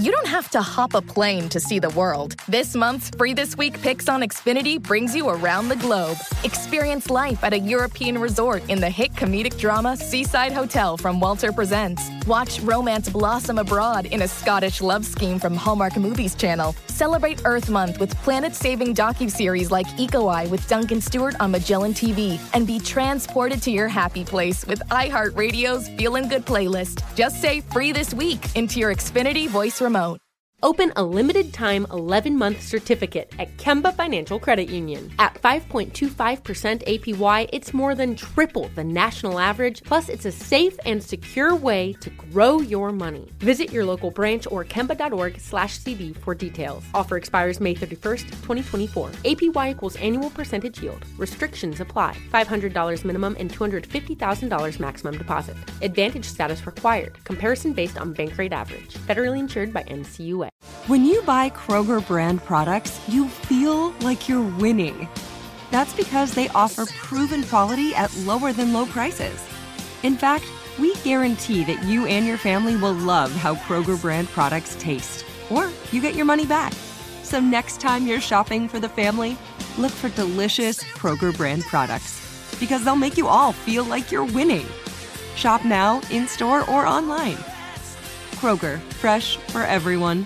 you don't have to hop a plane to see the world. This month's Free This Week Picks on Xfinity brings you around the globe. Experience life at a European resort in the hit comedic drama Seaside Hotel from Walter Presents. Watch romance blossom abroad in a Scottish love scheme from Hallmark Movies Channel. Celebrate Earth Month with planet-saving docuseries like Eco Eye with Duncan Stewart on Magellan TV. And be transported to your happy place with iHeartRadio's Feelin' Good playlist. Just say Free This Week into your Xfinity voice remote. Open a limited-time 11-month certificate at Kemba Financial Credit Union. At 5.25% APY, it's more than triple the national average, plus it's a safe and secure way to grow your money. Visit your local branch or kemba.org/cb for details. Offer expires May 31st, 2024. APY equals annual percentage yield. Restrictions apply. $500 minimum and $250,000 maximum deposit. Advantage status required. Comparison based on bank rate average. Federally insured by NCUA. When you buy Kroger brand products, you feel like you're winning. That's because they offer proven quality at lower than low prices. In fact, we guarantee that you and your family will love how Kroger brand products taste, or you get your money back. So next time you're shopping for the family, look for delicious Kroger brand products, because they'll make you all feel like you're winning. Shop now, in-store, or online. Kroger, fresh for everyone.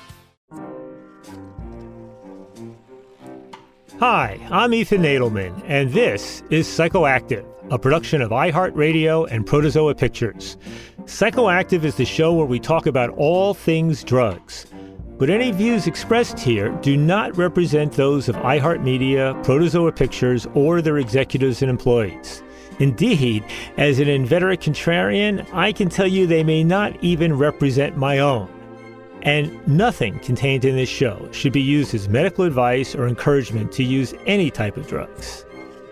Hi, I'm Ethan Nadelman, and this is Psychoactive, a production of iHeartRadio and Protozoa Pictures. Psychoactive is the show where we talk about all things drugs. But any views expressed here do not represent those of iHeartMedia, Protozoa Pictures, or their executives and employees. Indeed, as an inveterate contrarian, I can tell you they may not even represent my own. And nothing contained in this show should be used as medical advice or encouragement to use any type of drugs.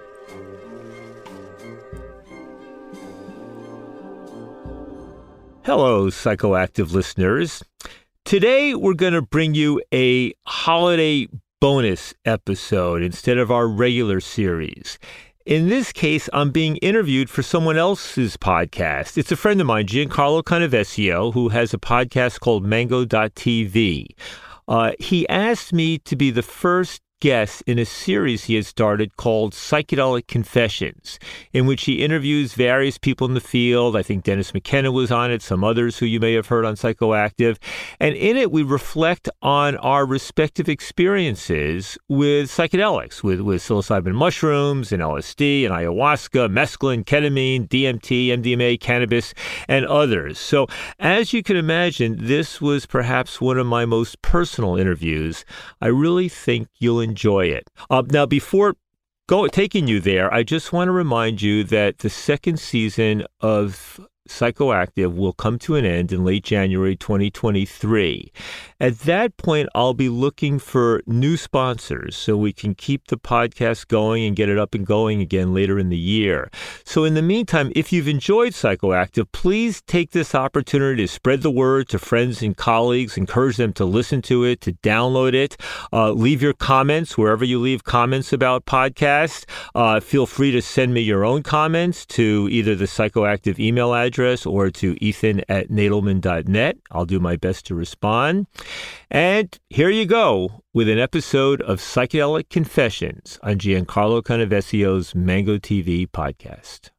Hello, Psychoactive listeners. Today, we're going to bring you a holiday bonus episode instead of our regular series. In this case, I'm being interviewed for someone else's podcast. It's a friend of mine, Giancarlo Canavesio, who has a podcast called Mango.tv. He asked me to be the first guest in a series he had started called Psychedelic Confessions, in which he interviews various people in the field. I think Dennis McKenna was on it, some others who you may have heard on Psychoactive. And in it, we reflect on our respective experiences with psychedelics, with psilocybin mushrooms and LSD and ayahuasca, mescaline, ketamine, DMT, MDMA, cannabis, and others. So as you can imagine, this was perhaps one of my most personal interviews. I really think you'll enjoy it. Now, before taking you there, I just want to remind you that the second season of Psychoactive will come to an end in late January 2023. At that point, I'll be looking for new sponsors so we can keep the podcast going and get it up and going again later in the year. So in the meantime, if you've enjoyed Psychoactive, please take this opportunity to spread the word to friends and colleagues, encourage them to listen to it, to download it, leave your comments wherever you leave comments about podcasts. Feel free to send me your own comments to either the Psychoactive email address or to ethan@nadelman.net. I'll do my best to respond. And here you go with an episode of Psychedelic Confessions on Giancarlo Canavesio's Mango TV podcast.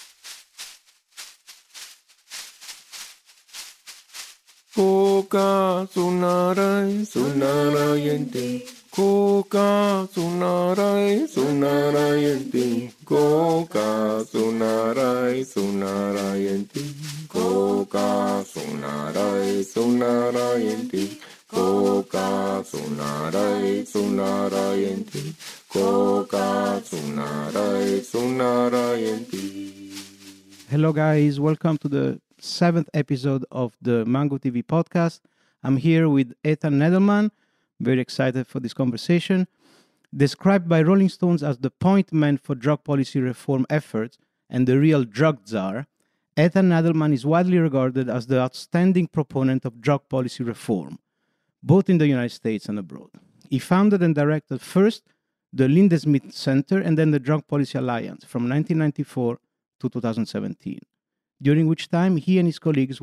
Koka sunarai sunarayente. Koka sunarai sunarayente. Koka sunarai sunarayente. Koka sunarai sunarayente. Koka sunarai sunarayente. Koka sunarai sunarayente. Hello guys, welcome to the 7th episode of the Mango TV podcast. I'm here with Ethan Nadelman. Very excited for this conversation. Described by Rolling Stones as the point man for drug policy reform efforts and the real drug czar, Ethan Nadelman is widely regarded as the outstanding proponent of drug policy reform, both in the United States and abroad. He founded and directed first the Lindesmith Center and then the Drug Policy Alliance from 1994 to 2017, during which time he and his colleagues were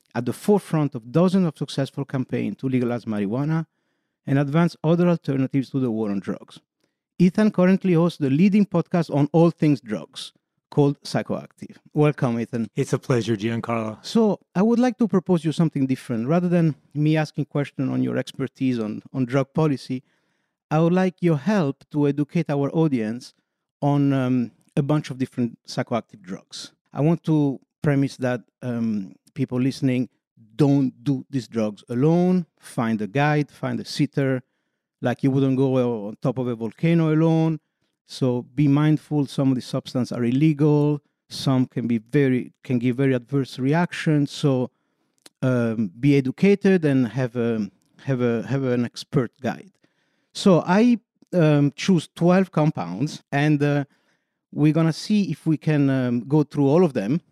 at the forefront of dozens of successful campaigns to legalize marijuana and advance other alternatives to the war on drugs. Ethan currently hosts the leading podcast on all things drugs called Psychoactive. Welcome, Ethan. It's a pleasure, Giancarlo. So I would like to propose you something different. Rather than me asking questions on your expertise on drug policy, I would like your help to educate our audience on a bunch of different psychoactive drugs. I want to premise that people listening don't do these drugs alone. Find a guide, find a sitter, like you wouldn't go on top of a volcano alone. So be mindful, some of the substances are illegal, some can give very adverse reactions. So be educated and have an expert guide. So I choose 12 compounds, and we're gonna see if we can go through all of them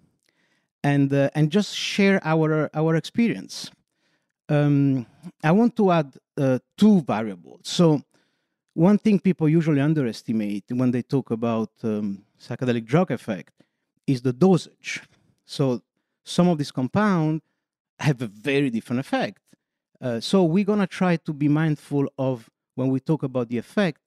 and just share our experience. I want to add two variables. So one thing people usually underestimate when they talk about psychedelic drug effect is the dosage. So some of these compounds have a very different effect. So we're going to try to be mindful of, when we talk about the effect,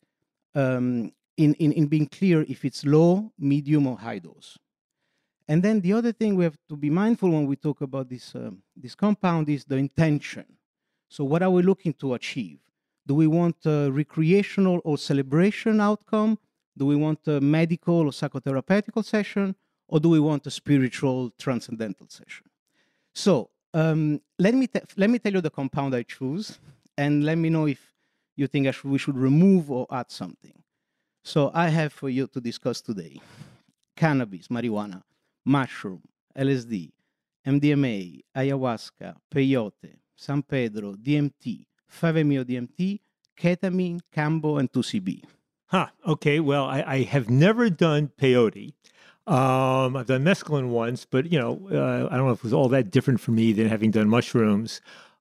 in being clear if it's low, medium, or high dose. And then the other thing we have to be mindful when we talk about this compound is the intention. So what are we looking to achieve? Do we want a recreational or celebration outcome? Do we want a medical or psychotherapeutical session? Or do we want a spiritual, transcendental session? So let me tell you the compound I choose, and let me know if you think we should remove or add something. So I have for you to discuss today cannabis, marijuana, mushroom, LSD, MDMA, ayahuasca, peyote, San Pedro, DMT, 5-MeO-DMT, ketamine, Cambo, and 2CB. Okay. Well, I have never done peyote. I've done mescaline once, but, I don't know if it was all that different for me than having done mushrooms.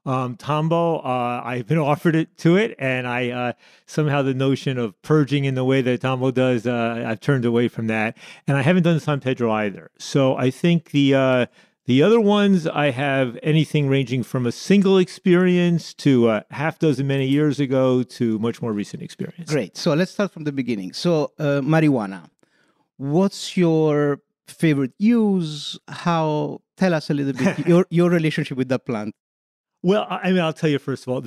Tambo, I've been offered it, and I somehow the notion of purging in the way that Tambo does, I've turned away from that. And I haven't done San Pedro either. So I think the other ones, I have anything ranging from a single experience to a half dozen many years ago to much more recent experience. Great. So let's start from the beginning. So marijuana, what's your favorite use? Tell us a little bit your relationship with that plant. Well, I'll tell you, first of all,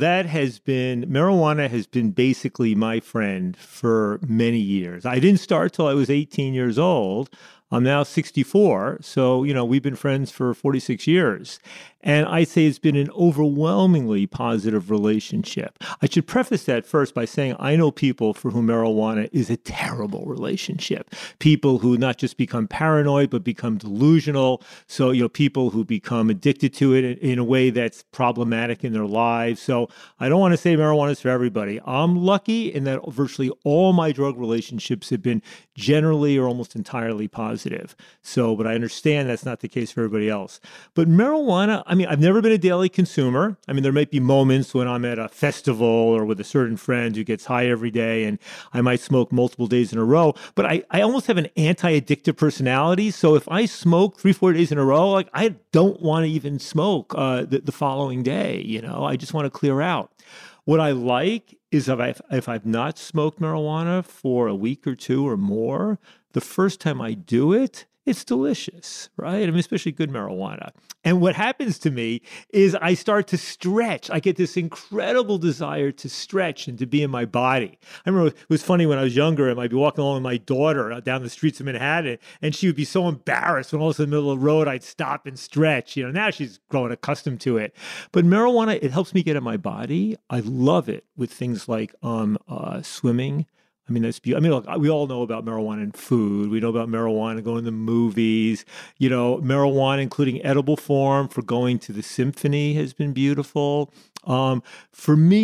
marijuana has been basically my friend for many years. I didn't start till I was 18 years old. I'm now 64, so, we've been friends for 46 years. And I'd say it's been an overwhelmingly positive relationship. I should preface that first by saying I know people for whom marijuana is a terrible relationship. People who not just become paranoid, but become delusional. So, people who become addicted to it in a way that's problematic in their lives. So I don't want to say marijuana is for everybody. I'm lucky in that virtually all my drug relationships have been generally or almost entirely positive. So, but I understand that's not the case for everybody else. But marijuana, I've never been a daily consumer. There might be moments when I'm at a festival or with a certain friend who gets high every day and I might smoke multiple days in a row. But I almost have an anti-addictive personality. So if I smoke 3-4 days in a row, I don't want to even smoke the following day. I just want to clear out. What I like is if I've not smoked marijuana for a week or two or more, the first time I do it, it's delicious, right? Especially good marijuana. And what happens to me is I start to stretch. I get this incredible desire to stretch and to be in my body. I remember it was funny when I was younger, and I'd be walking along with my daughter down the streets of Manhattan, and she would be so embarrassed when all of a sudden in the middle of the road, I'd stop and stretch. Now she's growing accustomed to it. But marijuana, it helps me get in my body. I love it with things like swimming. That's beautiful. Look, we all know about marijuana in food. We know about marijuana going to movies. Marijuana, including edible form, for going to the symphony has been beautiful. For me,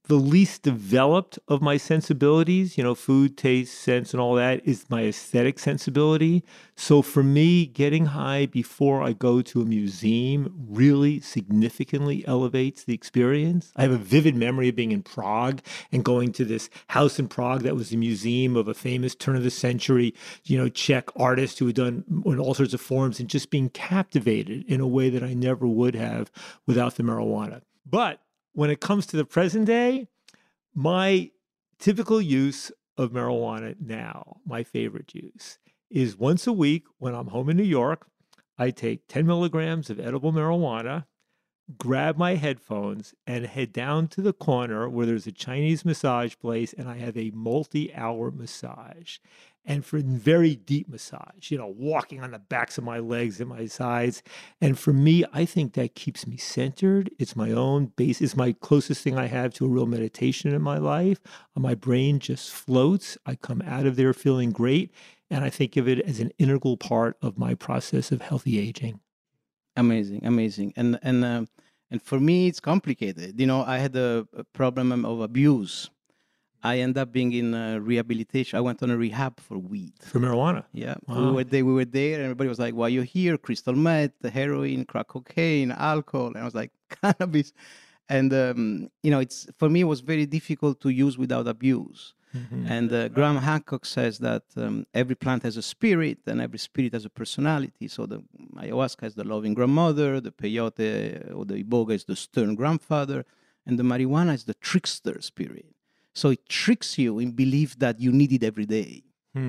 the least developed of my sensibilities, food, taste, sense, and all that is my aesthetic sensibility. So for me, getting high before I go to a museum really significantly elevates the experience. I have a vivid memory of being in Prague and going to this house in Prague that was a museum of a famous turn of the century, Czech artist who had done in all sorts of forms, and just being captivated in a way that I never would have without the marijuana. But when it comes to the present day, my typical use of marijuana now, my favorite use, is once a week when I'm home in New York, I take 10 milligrams of edible marijuana, grab my headphones, and head down to the corner where there's a Chinese massage place, and I have a multi-hour massage. And for very deep massage, walking on the backs of my legs and my sides. And for me, I think that keeps me centered. It's my own base. It's my closest thing I have to a real meditation in my life. My brain just floats. I come out of there feeling great. And I think of it as an integral part of my process of healthy aging. Amazing, amazing. And for me, it's complicated. I had a problem of abuse. I ended up being in rehabilitation. I went on a rehab for weed. For marijuana? Yeah. Wow. We were there, and everybody was like, why are you here? Crystal meth, heroin, crack cocaine, alcohol. And I was like, cannabis. And, it's for me, it was very difficult to use without abuse. Mm-hmm. And Graham Hancock says that every plant has a spirit, and every spirit has a personality. So the ayahuasca is the loving grandmother, the peyote or the iboga is the stern grandfather, and the marijuana is the trickster spirit. So it tricks you in belief that you need it every day,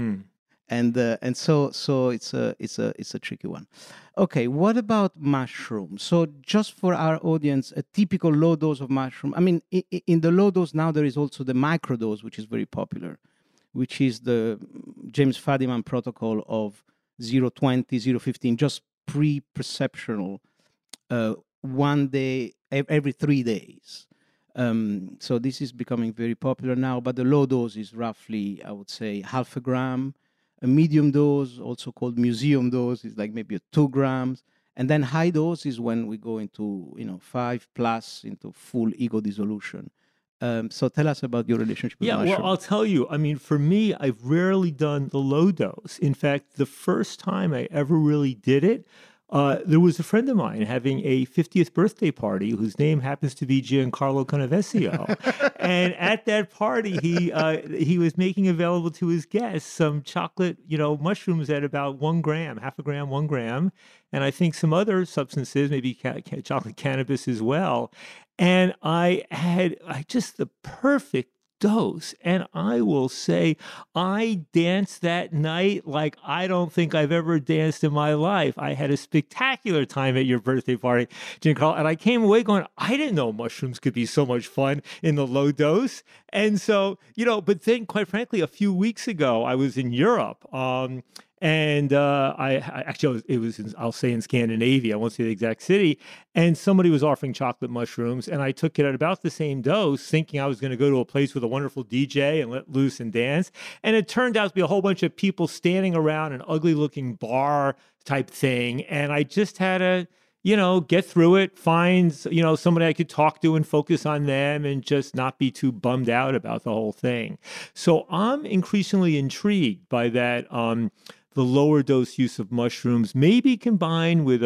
and so it's a tricky one. Okay, what about mushrooms? So just for our audience, a typical low dose of mushroom. I mean, in the low dose now there is also the microdose, which is very popular, which is the James Fadiman protocol of 0.20, 0.15, just pre-perceptional, 1 day every 3 days. So this is becoming very popular now, but the low dose is roughly, I would say, 0.5 gram. A medium dose, also called museum dose, is like maybe 2 grams. And then high dose is when we go into, 5+ into full ego dissolution. So tell us about your relationship with mushroom. Well, I'll tell you. I mean, for me, I've rarely done the low dose. In fact, the first time I ever really did it, there was a friend of mine having a 50th birthday party whose name happens to be Giancarlo Canavesio. And at that party, he was making available to his guests some chocolate, mushrooms at about 1 gram, 0.5 gram, 1 gram. And I think some other substances, maybe chocolate cannabis as well. And I had just the perfect dose. And I will say, I danced that night like I don't think I've ever danced in my life. I had a spectacular time at your birthday party, Giancarlo, and I came away going, I didn't know mushrooms could be so much fun in the low dose. And so, but then quite frankly, a few weeks ago, I was in Europe, and it was I'll say in Scandinavia, I won't say the exact city, and somebody was offering chocolate mushrooms, and I took it at about the same dose, thinking I was going to go to a place with a wonderful DJ and let loose and dance. And it turned out to be a whole bunch of people standing around an ugly-looking bar type thing, and I just had to, get through it, find, somebody I could talk to and focus on them and just not be too bummed out about the whole thing. So I'm increasingly intrigued by that, the lower dose use of mushrooms, maybe combined with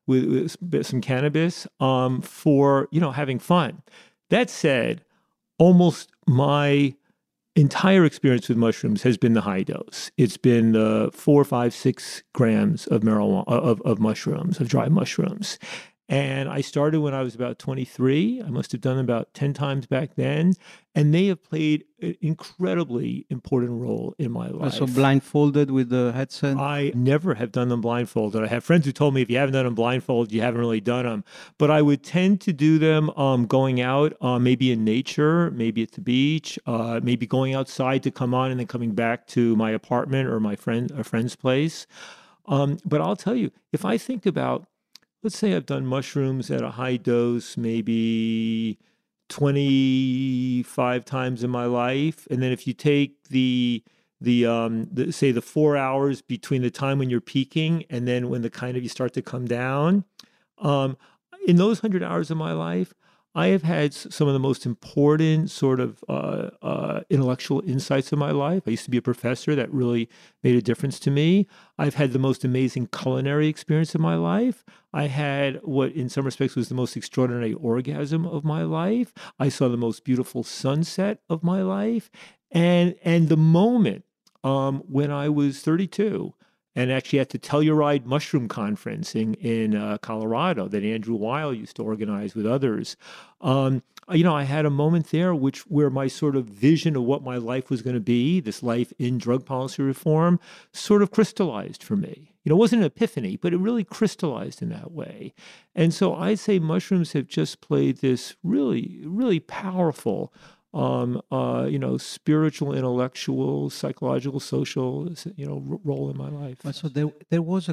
some cannabis, for having fun. That said, almost my entire experience with mushrooms has been the high dose. It's been 4, 5, 6 grams of marijuana of mushrooms, of dry mushrooms. And I started when I was about 23. I must have done them about 10 times back then. And they have played an incredibly important role in my life. So blindfolded with the headset? I never have done them blindfolded. I have friends who told me if you haven't done them blindfolded, you haven't really done them. But I would tend to do them going out, maybe in nature, maybe at the beach, maybe going outside to come on and then coming back to my apartment or a friend's place. But I'll tell you, if I think about, let's say I've done mushrooms at a high dose, maybe 25 times in my life. And then if you take the 4 hours between the time when you're peaking and then when you start to come down, in those 100 hours of my life, I have had some of the most important sort of intellectual insights of my life. I used to be a professor. That really made a difference to me. I've had the most amazing culinary experience of my life. I had what in some respects was the most extraordinary orgasm of my life. I saw the most beautiful sunset of my life. And the moment when I was 32, and actually at the Telluride Mushroom Conference in Colorado that Andrew Weil used to organize with others, I had a moment there where my sort of vision of what my life was going to be, this life in drug policy reform, sort of crystallized for me. It wasn't an epiphany, but it really crystallized in that way. And so I'd say mushrooms have just played this really, really powerful spiritual, intellectual, psychological, social, role in my life. So there was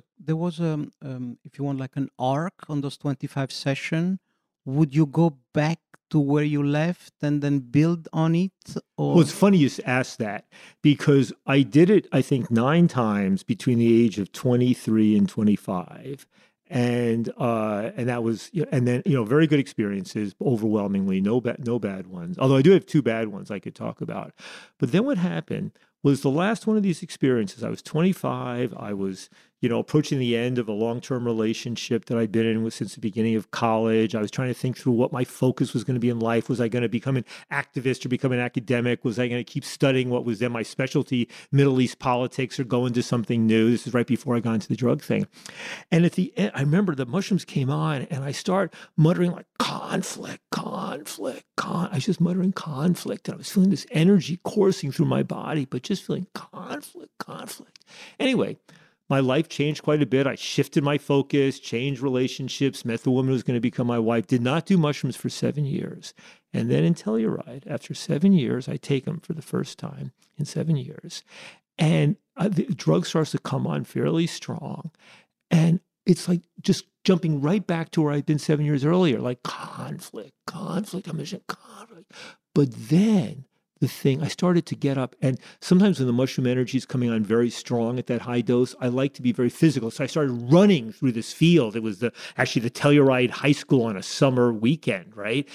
if you want, like an arc on those 25 sessions. Would you go back to where you left and then build on it? Or? Well, it's funny you ask that, because I did it, I think, 9 times between the age of 23 and 25. And that was, and then, very good experiences, overwhelmingly, no bad ones. Although I do have 2 bad ones I could talk about. But then what happened was the last one of these experiences, I was 25, I was, approaching the end of a long-term relationship that I'd been in with since the beginning of college. I was trying to think through what my focus was going to be in life. Was I going to become an activist or become an academic? Was I going to keep studying what was then my specialty, Middle East politics, or go into something new? This is right before I got into the drug thing. And at the end, I remember the mushrooms came on and I start muttering like conflict. I was just muttering conflict. And I was feeling this energy coursing through my body, but just feeling conflict. Anyway, my life changed quite a bit. I shifted my focus, changed relationships, met the woman who was going to become my wife, did not do mushrooms for 7 years. And then in Telluride, after 7 years, I take them for the first time in 7 years. And the drug starts to come on fairly strong. And it's like just jumping right back to where I'd been 7 years earlier, like conflict. I'm just conflict. But then I started to get up, and sometimes when the mushroom energy is coming on very strong at that high dose, I like to be very physical. So I started running through this field. It was actually the Telluride High School on a summer weekend, right?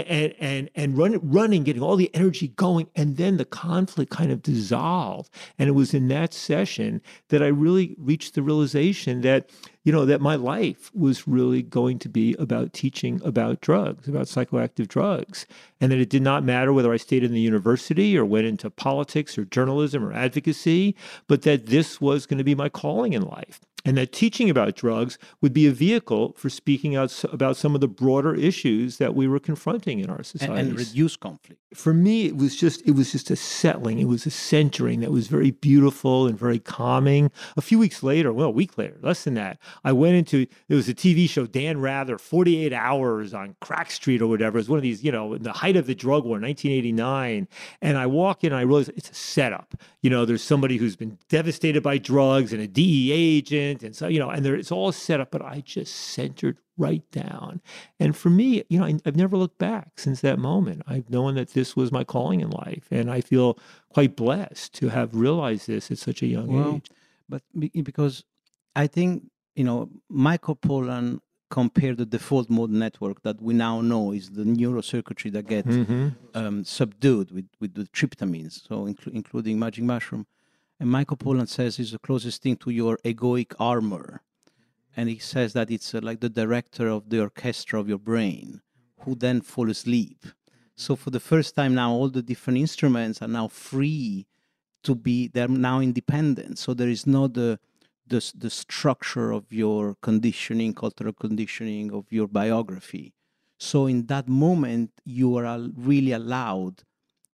And running, getting all the energy going, and then the conflict kind of dissolved. And it was in that session that I really reached the realization that that my life was really going to be about teaching about drugs, about psychoactive drugs, and that it did not matter whether I stayed in the university or went into politics or journalism or advocacy, but that this was going to be my calling in life. And that teaching about drugs would be a vehicle for speaking out about some of the broader issues that we were confronting in our society. And reduce conflict. For me, it was just a settling. It was a centering that was very beautiful and very calming. A few weeks later, a week later, less than that, I went into, there was a TV show, Dan Rather, 48 Hours on Crack Street or whatever. It was one of these, in the height of the drug war, 1989. And I walk in and I realize it's a setup. There's somebody who's been devastated by drugs and a DEA agent. And so, it's all set up, but I just centered right down. And for me, I've never looked back since that moment. I've known that this was my calling in life. And I feel quite blessed to have realized this at such a young age. But because I think, Michael Pollan compared the default mode network that we now know is the neurocircuitry that gets subdued with the tryptamines, so including magic mushroom. And Michael Pollan says it's the closest thing to your egoic armor. And he says that it's like the director of the orchestra of your brain who then fall asleep. So for the first time now, all the different instruments are now free to be, they're now independent. So there is not the structure of your conditioning, cultural conditioning, of your biography. So in that moment, you are really allowed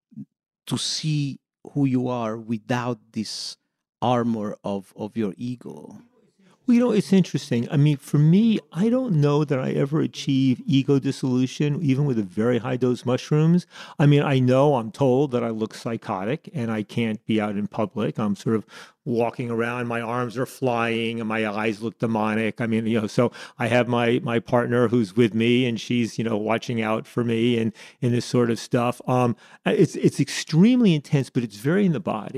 to see who you are without this armor of your ego. Well, it's interesting. I mean, for me, I don't know that I ever achieve ego dissolution, even with a very high dose mushrooms. I mean, I'm told that I look psychotic and I can't be out in public. I'm sort of walking around, my arms are flying and my eyes look demonic. I mean, so I have my partner who's with me and she's, watching out for me and in this sort of stuff. It's extremely intense, but it's very in the body.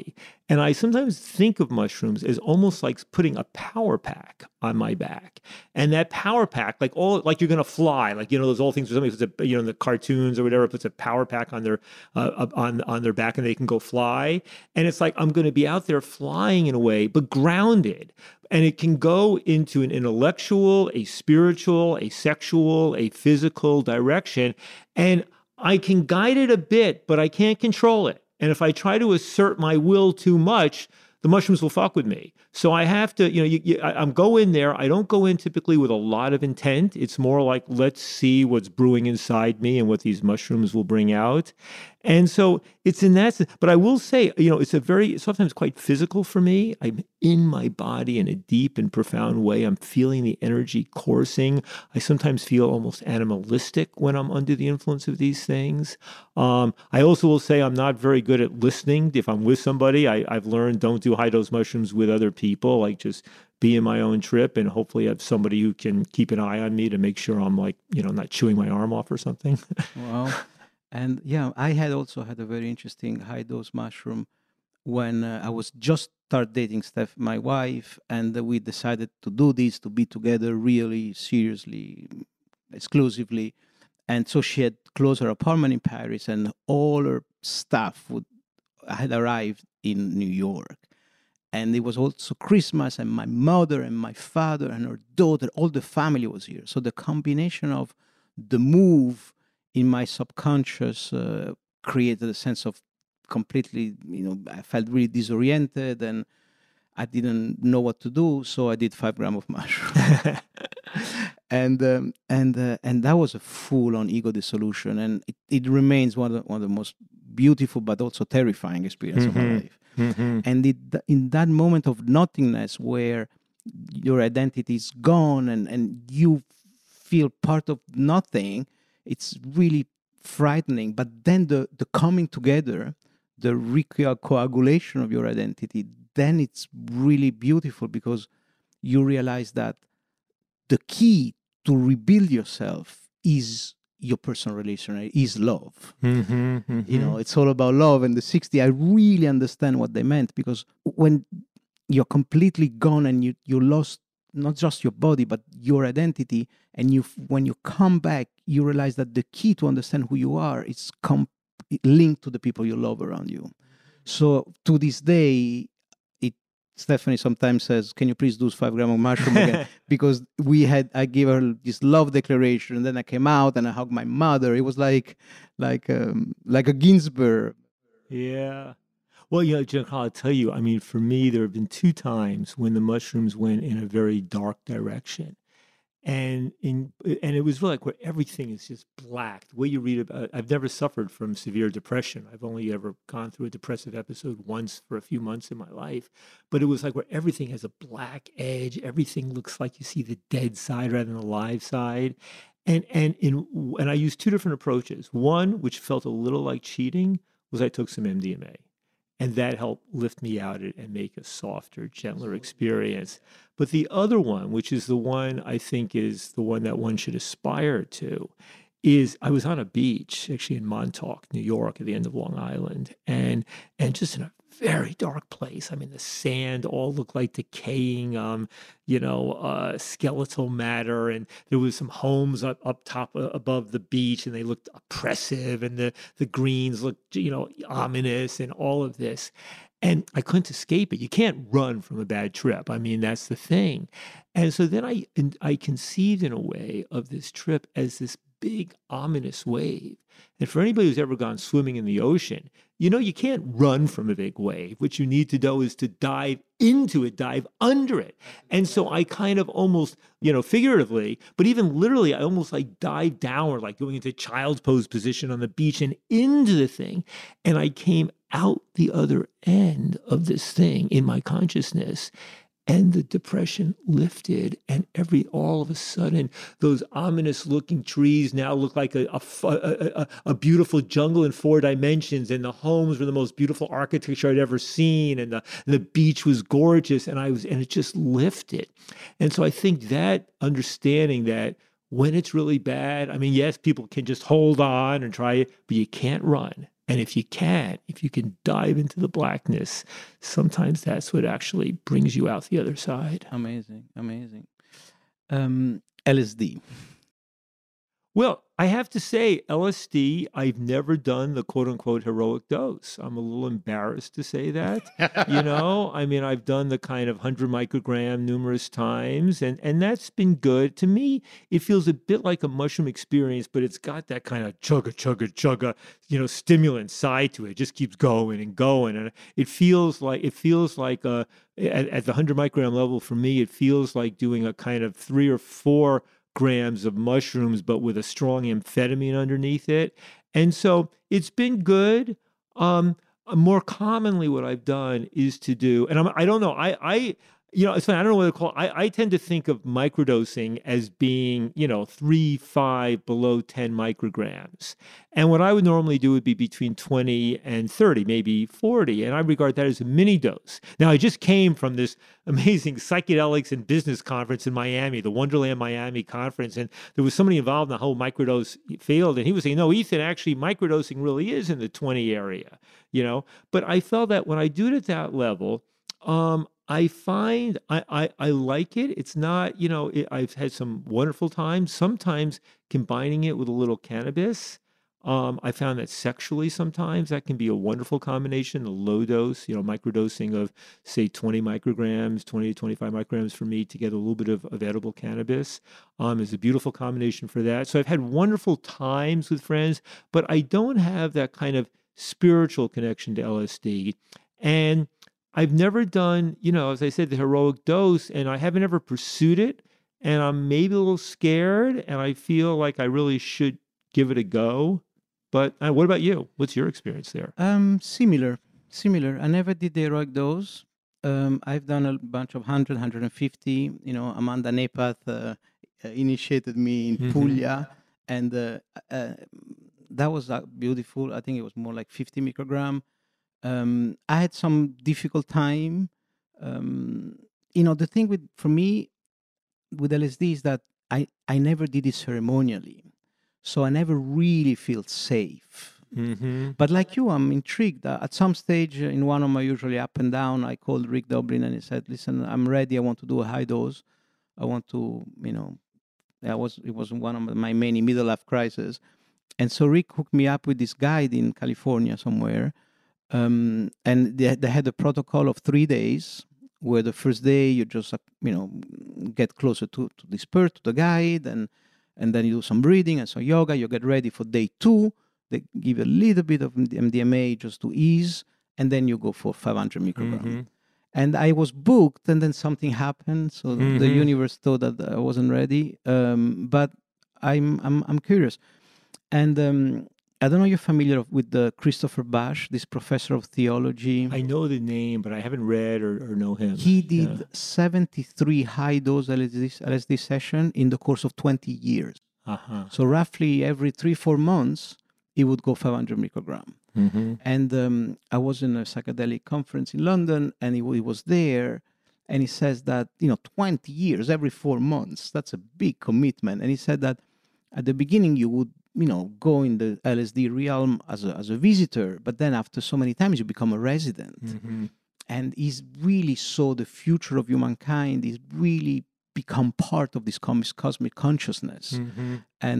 And I sometimes think of mushrooms as almost like putting a power pack on my back. And that power pack, like you're going to fly, like, those old things where somebody puts in the cartoons or whatever, puts a power pack on their, on their back and they can go fly. And it's like, I'm going to be out there flying in a way, but grounded. And it can go into an intellectual, a spiritual, a sexual, a physical direction. And I can guide it a bit, but I can't control it. And if I try to assert my will too much, the mushrooms will fuck with me. So I have to, I'm go in there. I don't go in typically with a lot of intent. It's more like, let's see what's brewing inside me and what these mushrooms will bring out. And so it's in that sense. But I will say, it's sometimes quite physical for me. I'm in my body in a deep and profound way. I'm feeling the energy coursing. I sometimes feel almost animalistic when I'm under the influence of these things. I also will say I'm not very good at listening. If I'm with somebody, I've learned don't do high dose mushrooms with other people, like just be in my own trip and hopefully have somebody who can keep an eye on me to make sure I'm like, not chewing my arm off or something. Wow. And yeah, I had also had a very interesting high dose mushroom when I was just start dating Steph, my wife, and we decided to do this, to be together really seriously, exclusively. And so she had closed her apartment in Paris and all her stuff had arrived in New York. And it was also Christmas, and my mother and my father and her daughter, all the family was here. So the combination of the move in my subconscious created a sense of completely, I felt really disoriented and I didn't know what to do. So I did 5 grams of mushroom. and that was a full-on ego dissolution. And it remains one of the most beautiful but also terrifying experiences of my life. Mm-hmm. And in that moment of nothingness where your identity is gone and you feel part of nothing, it's really frightening. But then the coming together, the recoagulation of your identity, then it's really beautiful because you realize that the key to rebuild yourself is your personal relationship, is love. Mm-hmm, mm-hmm. It's all about love. And the 60, I really understand what they meant, because when you're completely gone and you lost not just your body, but your identity, and when you come back, you realize that the key to understand who you are is linked to the people you love around you. So to this day, Stephanie sometimes says, can you please do 5 grams of mushroom again? Because I gave her this love declaration, and then I came out and I hugged my mother. It was like a Ginsberg. Yeah. Well, Giancarlo, I'll tell you, I mean, for me, there have been 2 times when the mushrooms went in a very dark direction. And it was really like where everything is just black. The way you read about, I've never suffered from severe depression. I've only ever gone through a depressive episode once for a few months in my life. But it was like where everything has a black edge. Everything looks like you see the dead side rather than the live side. And I used 2 different approaches. One, which felt a little like cheating, was I took some MDMA. And that helped lift me out and make a softer, gentler experience. But the other one, which is the one I think is the one that one should aspire to, is I was on a beach, actually in Montauk, New York, at the end of Long Island, and just in a very dark place. I mean, the sand all looked like decaying, skeletal matter, and there was some homes up top above the beach, and they looked oppressive, and the greens looked, ominous, and all of this. And I couldn't escape it. You can't run from a bad trip. I mean, that's the thing. And so then I conceived in a way of this trip as this big, ominous wave. And for anybody who's ever gone swimming in the ocean, you can't run from a big wave. What you need to do is to dive into it, dive under it. And so I kind of almost, figuratively, but even literally, I almost like dive downward, like going into child's pose position on the beach and into the thing. And I came out the other end of this thing in my consciousness. And the depression lifted, and all of a sudden, those ominous-looking trees now look like a beautiful jungle in 4 dimensions, and the homes were the most beautiful architecture I'd ever seen, and the beach was gorgeous, and it just lifted. And so I think that understanding that when it's really bad, I mean, yes, people can just hold on and try it, but you can't run. And if you can dive into the blackness, sometimes that's what actually brings you out the other side. Amazing. LSD. Well, I have to say, LSD, I've never done the quote-unquote heroic dose. I'm a little embarrassed to say that. I mean, I've done the kind of 100 microgram numerous times, and that's been good. To me, it feels a bit like a mushroom experience, but it's got that kind of chugga, stimulant side to it. It just keeps going and going, and it feels like at the 100 microgram level for me, it feels like doing a kind of 3 or 4 grams of mushrooms, but with a strong amphetamine underneath it. And so it's been good. More commonly, what I've done is to do, and I don't know, it's funny, I don't know what to call it. I tend to think of microdosing as being, 3, 5, below 10 micrograms. And what I would normally do would be between 20 and 30, maybe 40. And I regard that as a mini dose. Now, I just came from this amazing psychedelics and business conference in Miami, the Wonderland Miami conference. And there was somebody involved in the whole microdose field. And he was saying, no, Ethan, actually, microdosing really is in the 20 area, But I felt that when I do it at that level, I find I like it. It's not, I've had some wonderful times, sometimes combining it with a little cannabis. I found that sexually sometimes that can be a wonderful combination, a low dose, microdosing of, say, 20 micrograms, 20 to 25 micrograms for me to get a little bit of edible cannabis is a beautiful combination for that. So I've had wonderful times with friends, but I don't have that kind of spiritual connection to LSD. And I've never done, as I said, the heroic dose, and I haven't ever pursued it. And I'm maybe a little scared, and I feel like I really should give it a go. But what about you? What's your experience there? Similar. I never did the heroic dose. I've done a bunch of 100, 150. Amanda Nepath initiated me in Puglia, and that was beautiful. I think it was more like 50 microgram. I had some difficult time. The thing for me with LSD is that I never did it ceremonially. So I never really feel safe. Mm-hmm. But like you, I'm intrigued. At some stage in one of my usually up and down, I called Rick Doblin and he said, listen, I'm ready. I want to do a high dose. I want to, it was one of my many middle life crises. And so Rick hooked me up with this guide in California somewhere. And they had a protocol of 3 days where the first day you just, get closer to this to the guide, and then you do some breathing and some yoga. You get ready for day 2. They give you a little bit of MDMA just to ease, and then you go for 500 micrograms. Mm-hmm. And I was booked, and then something happened. So the universe thought that I wasn't ready. But I'm curious. And I don't know if you're familiar with the Christopher Bash, this professor of theology. I know the name, but I haven't read or know him. He did 73 high-dose LSD sessions in the course of 20 years. Uh-huh. So roughly every 3-4 months, he would go 500 microgram. Mm-hmm. And I was in a psychedelic conference in London, and he was there, and he says that, 20 years, every 4 months, that's a big commitment. And he said that at the beginning, you would go in the LSD realm as a visitor, but then after so many times you become a resident. Mm-hmm. And he's really saw the future of humankind. He's really become part of this cosmic consciousness. Mm-hmm.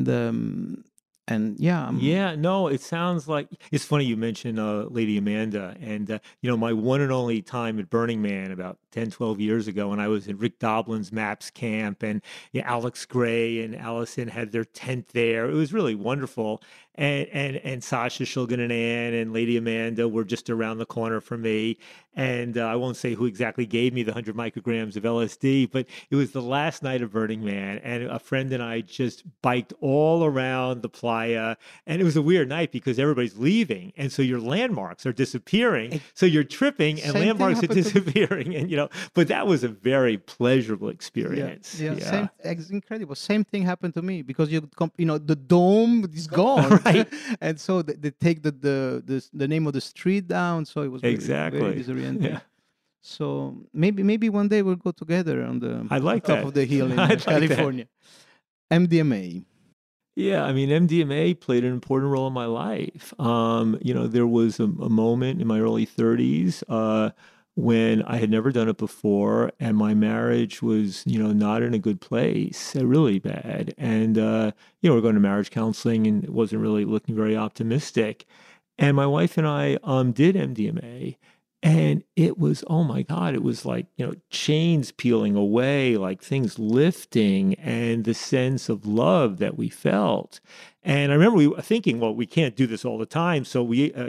And yeah. No, it sounds like, it's funny you mentioned Lady Amanda, and my one and only time at Burning Man about 10, 12 years ago, when I was in Rick Doblin's MAPS camp, and Alex Gray and Allison had their tent there. It was really wonderful. And Sasha Shulgin and Ann and Lady Amanda were just around the corner from me. And I won't say who exactly gave me the 100 micrograms of LSD, but it was the last night of Burning Man. And a friend and I just biked all around the playa. And it was a weird night because everybody's leaving. And so your landmarks are disappearing. So you're tripping and landmarks are disappearing. And, but that was a very pleasurable experience. Yeah. It's incredible. Same thing happened to me because the dome is gone. Right. And so they take the name of the street down. So it was very disorienting. Yeah. So maybe one day we'll go together on the I like top that. of the hill in I'd California. Like MDMA. Yeah, I mean, MDMA played an important role in my life. There was a moment in my early 30s when I had never done it before, and my marriage was, not in a good place, really bad. And, we're going to marriage counseling, and it wasn't really looking very optimistic. And my wife and I did MDMA. And it was, oh my God, it was like, chains peeling away, like things lifting, and the sense of love that we felt. And I remember we were thinking, well, we can't do this all the time. So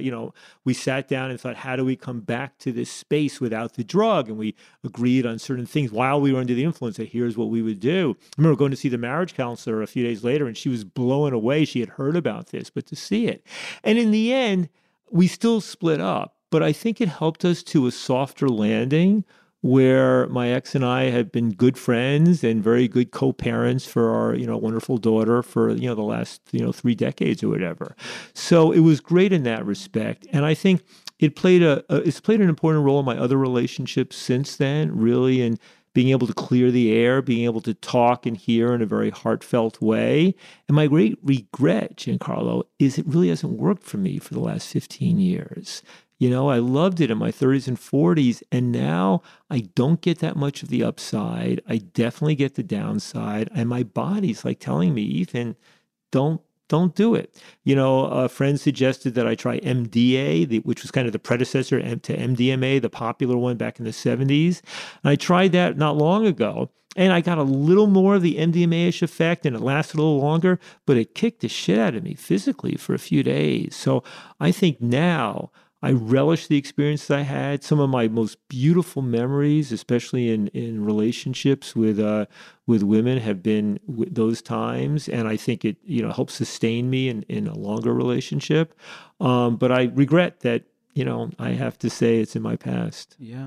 we sat down and thought, how do we come back to this space without the drug? And we agreed on certain things while we were under the influence that here's what we would do. I remember going to see the marriage counselor a few days later, and she was blown away. She had heard about this, but to see it. And in the end, we still split up. But I think it helped us to a softer landing where my ex and I have been good friends and very good co-parents for our, wonderful daughter for, the last, 3 decades or whatever. So it was great in that respect. And I think it's played an important role in my other relationships since then, really, in being able to clear the air, being able to talk and hear in a very heartfelt way. And my great regret, Giancarlo, is it really hasn't worked for me for the last 15 years. I loved it in my 30s and 40s, and now I don't get that much of the upside. I definitely get the downside, and my body's like telling me, Ethan, don't do it. A friend suggested that I try MDA, which was kind of the predecessor to MDMA, the popular one back in the 70s. And I tried that not long ago, and I got a little more of the MDMA-ish effect, and it lasted a little longer, but it kicked the shit out of me physically for a few days. So I think now I relish the experience I had. Some of my most beautiful memories, especially in relationships with women, have been those times, and I think it helps sustain me in a longer relationship. But I regret that I have to say it's in my past. Yeah.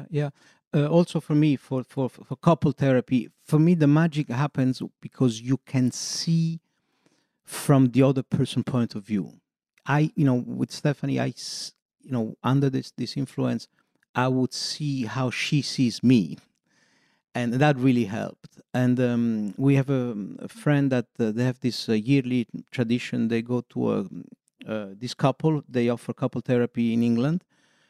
Also for me, for couple therapy, for me the magic happens because you can see from the other person's point of view. With Stephanie, under this influence, I would see how she sees me, and that really helped. And we have a friend that they have this yearly tradition. They go to this couple. They offer couple therapy in England,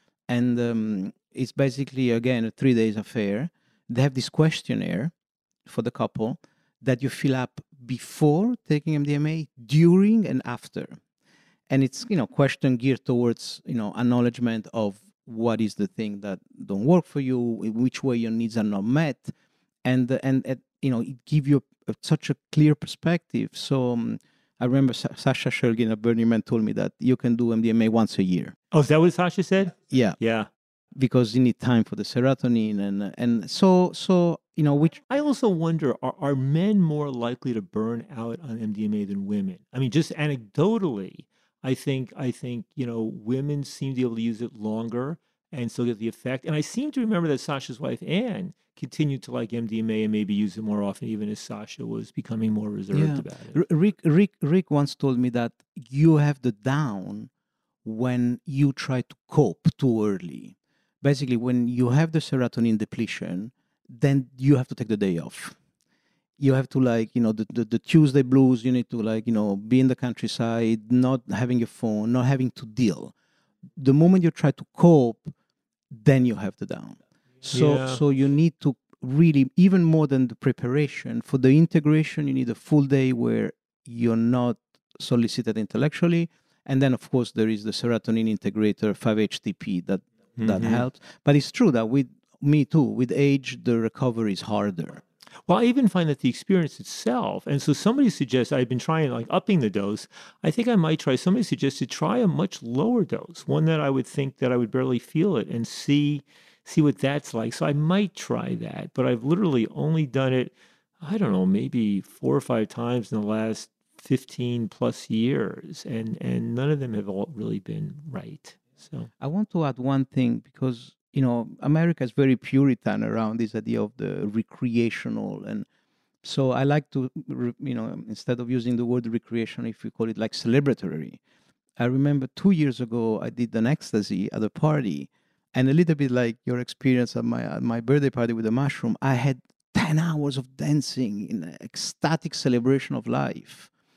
and it's basically, again, a 3 days affair. They have this questionnaire for the couple that you fill up before taking MDMA, during, and after. And it's, question geared towards, acknowledgement of what is the thing that don't work for you, in which way your needs are not met. And it gives you such a clear perspective. So I remember Sasha Shulgin at Burning Man told me that you can do MDMA once a year. Oh, is that what Sasha said? Yeah. Yeah. Because you need time for the serotonin. And so which... I also wonder, are men more likely to burn out on MDMA than women? I mean, just anecdotally, I think, women seem to be able to use it longer and still get the effect. And I seem to remember that Sasha's wife, Anne, continued to like MDMA and maybe use it more often, even as Sasha was becoming more reserved about it. Rick once told me that you have the down when you try to cope too early. Basically, when you have the serotonin depletion, then you have to take the day off. You have to, the Tuesday blues, you need to, be in the countryside, not having your phone, not having to deal. The moment you try to cope, then you have the down. So you need to really, even more than the preparation, for the integration, you need a full day where you're not solicited intellectually. And then, of course, there is the serotonin integrator, 5-HTP, that helps. But it's true that with me too, with age, the recovery is harder. Well, I even find that the experience itself, and so somebody suggests, I've been trying upping the dose. I think I might try, somebody suggested try a much lower dose, one that I would think that I would barely feel it, and see what that's like. So I might try that, but I've literally only done it, I don't know, maybe 4 or 5 times in the last 15 plus years, and none of them have all really been right. So I want to add one thing, because America is very Puritan around this idea of the recreational. And so I like to, instead of using the word recreational, if we call it like celebratory. I remember 2 years ago, I did an ecstasy at a party, and a little bit like your experience at my birthday party with the mushroom, I had 10 hours of dancing in ecstatic celebration of life.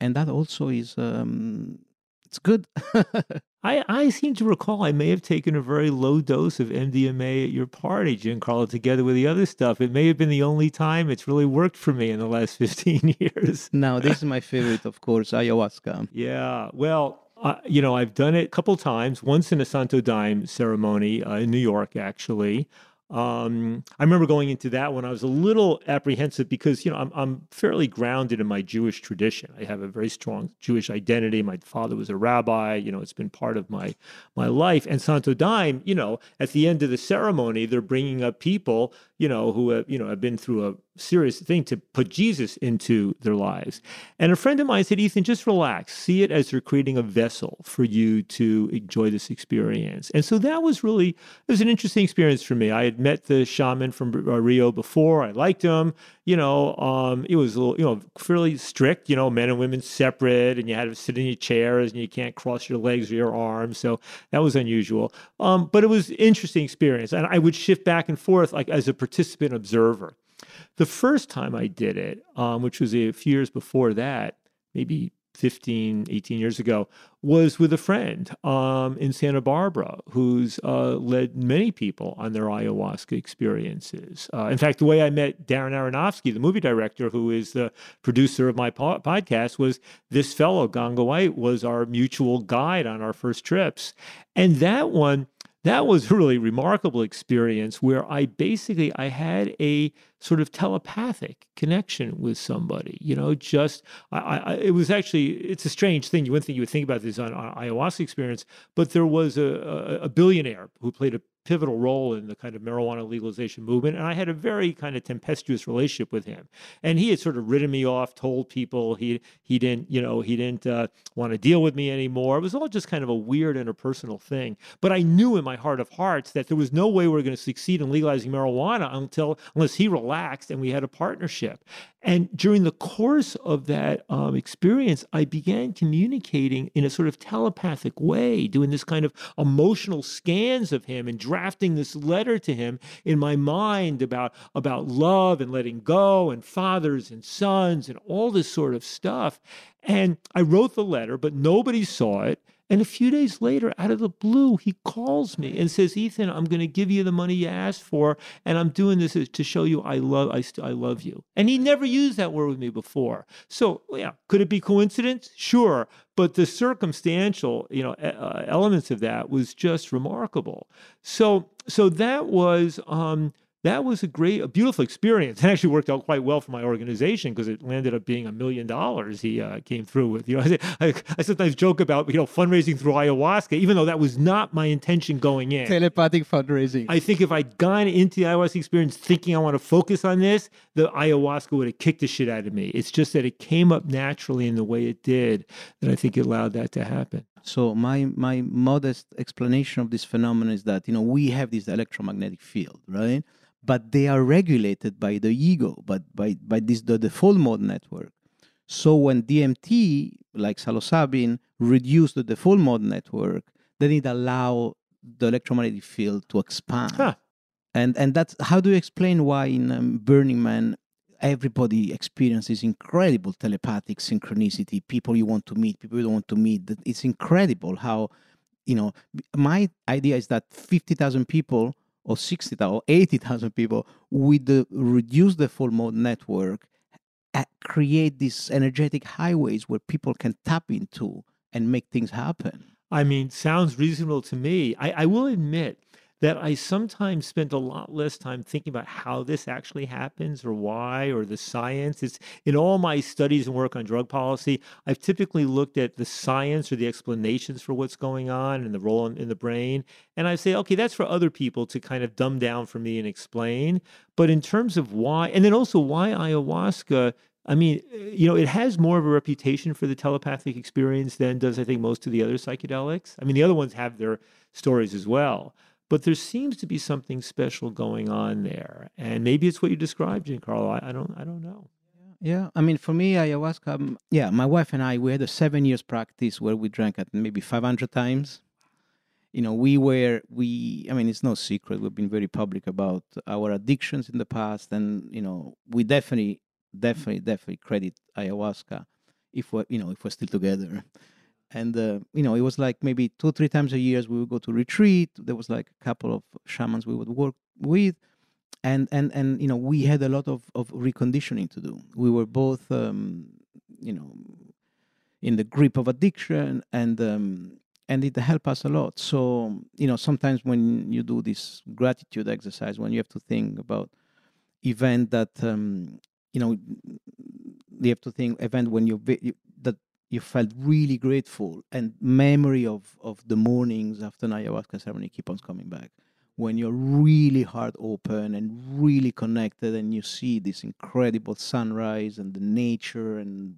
and that also is it's good. I seem to recall I may have taken a very low dose of MDMA at your party, Giancarlo, together with the other stuff. It may have been the only time it's really worked for me in the last 15 years. Now, this is my favorite, of course, ayahuasca. Yeah, well, I've done it a couple times, once in a Santo Daime ceremony in New York, actually. I remember going into that when I was a little apprehensive because, I'm fairly grounded in my Jewish tradition. I have a very strong Jewish identity. My father was a rabbi. It's been part of my life. And Santo Daime, at the end of the ceremony, they're bringing up people, who have been through a serious thing to put Jesus into their lives. And a friend of mine said, Ethan, just relax. See it as they're creating a vessel for you to enjoy this experience. And so that was it was an interesting experience for me. I had met the shaman from Rio before. I liked him. It was a little, fairly strict, men and women separate, and you had to sit in your chairs and you can't cross your legs or your arms. So that was unusual. But it was an interesting experience. And I would shift back and forth like as a participant observer. The first time I did it, which was a few years before that, maybe 15, 18 years ago, was with a friend in Santa Barbara who's led many people on their ayahuasca experiences. In fact, the way I met Darren Aronofsky, the movie director, who is the producer of my podcast, was this fellow, Ganga White, was our mutual guide on our first trips. And that was a really remarkable experience where I had a sort of telepathic connection with somebody, it's a strange thing. You wouldn't think you would think about this on ayahuasca experience, but there was a billionaire who played a pivotal role in the kind of marijuana legalization movement. And I had a very kind of tempestuous relationship with him. And he had sort of written me off, told people he didn't want to deal with me anymore. It was all just kind of a weird interpersonal thing. But I knew in my heart of hearts that there was no way we were going to succeed in legalizing marijuana unless he relaxed and we had a partnership. And during the course of that experience, I began communicating in a sort of telepathic way, doing this kind of emotional scans of him and drafting this letter to him in my mind about love and letting go and fathers and sons and all this sort of stuff. And I wrote the letter, but nobody saw it. And a few days later, out of the blue, he calls me and says, Ethan, I'm going to give you the money you asked for, and I'm doing this to show you I love you. And he never used that word with me before. So, yeah, could it be coincidence? Sure. But the circumstantial, elements of that was just remarkable. So that was a beautiful experience. It actually worked out quite well for my organization because it landed up being $1 million he came through with. I sometimes joke about, fundraising through ayahuasca, even though that was not my intention going in. Telepathic fundraising. I think if I'd gone into the ayahuasca experience thinking I want to focus on this, the ayahuasca would have kicked the shit out of me. It's just that it came up naturally in the way it did, that I think it allowed that to happen. So my modest explanation of this phenomenon is that, we have this electromagnetic field, right? But they are regulated by the ego, but by the default mode network. So when DMT, like psilocybin, reduce the default mode network, then it allow the electromagnetic field to expand. Huh. And that's, how do you explain why in Burning Man, everybody experiences incredible telepathic synchronicity, people you want to meet, people you don't want to meet. It's incredible how, my idea is that 50,000 people or 60,000 or 80,000 people with the reduced default mode network create these energetic highways where people can tap into and make things happen. I mean, sounds reasonable to me. I will admit that I sometimes spend a lot less time thinking about how this actually happens or why or the science. It's in all my studies and work on drug policy, I've typically looked at the science or the explanations for what's going on and the role in the brain. And I say, okay, that's for other people to kind of dumb down for me and explain. But in terms of why, and then also why ayahuasca, I mean, it has more of a reputation for the telepathic experience than does, I think, most of the other psychedelics. I mean, the other ones have their stories as well. But there seems to be something special going on there. And maybe it's what you described, Giancarlo. I don't know. Yeah. I mean, for me, ayahuasca, my wife and I, we had a 7 years practice where we drank at maybe 500 times. It's no secret. We've been very public about our addictions in the past. And, we definitely credit ayahuasca if we're still together. And it was like maybe 2-3 times a year we would go to retreat. There was like a couple of shamans we would work with, and we had a lot of reconditioning to do. We were both in the grip of addiction, and it helped us a lot. So sometimes when you do this gratitude exercise, when you have to think about event that you have to think event when that you felt really grateful, and memory of the mornings after an ayahuasca ceremony keep on coming back. When you're really heart open and really connected, and you see this incredible sunrise and the nature, and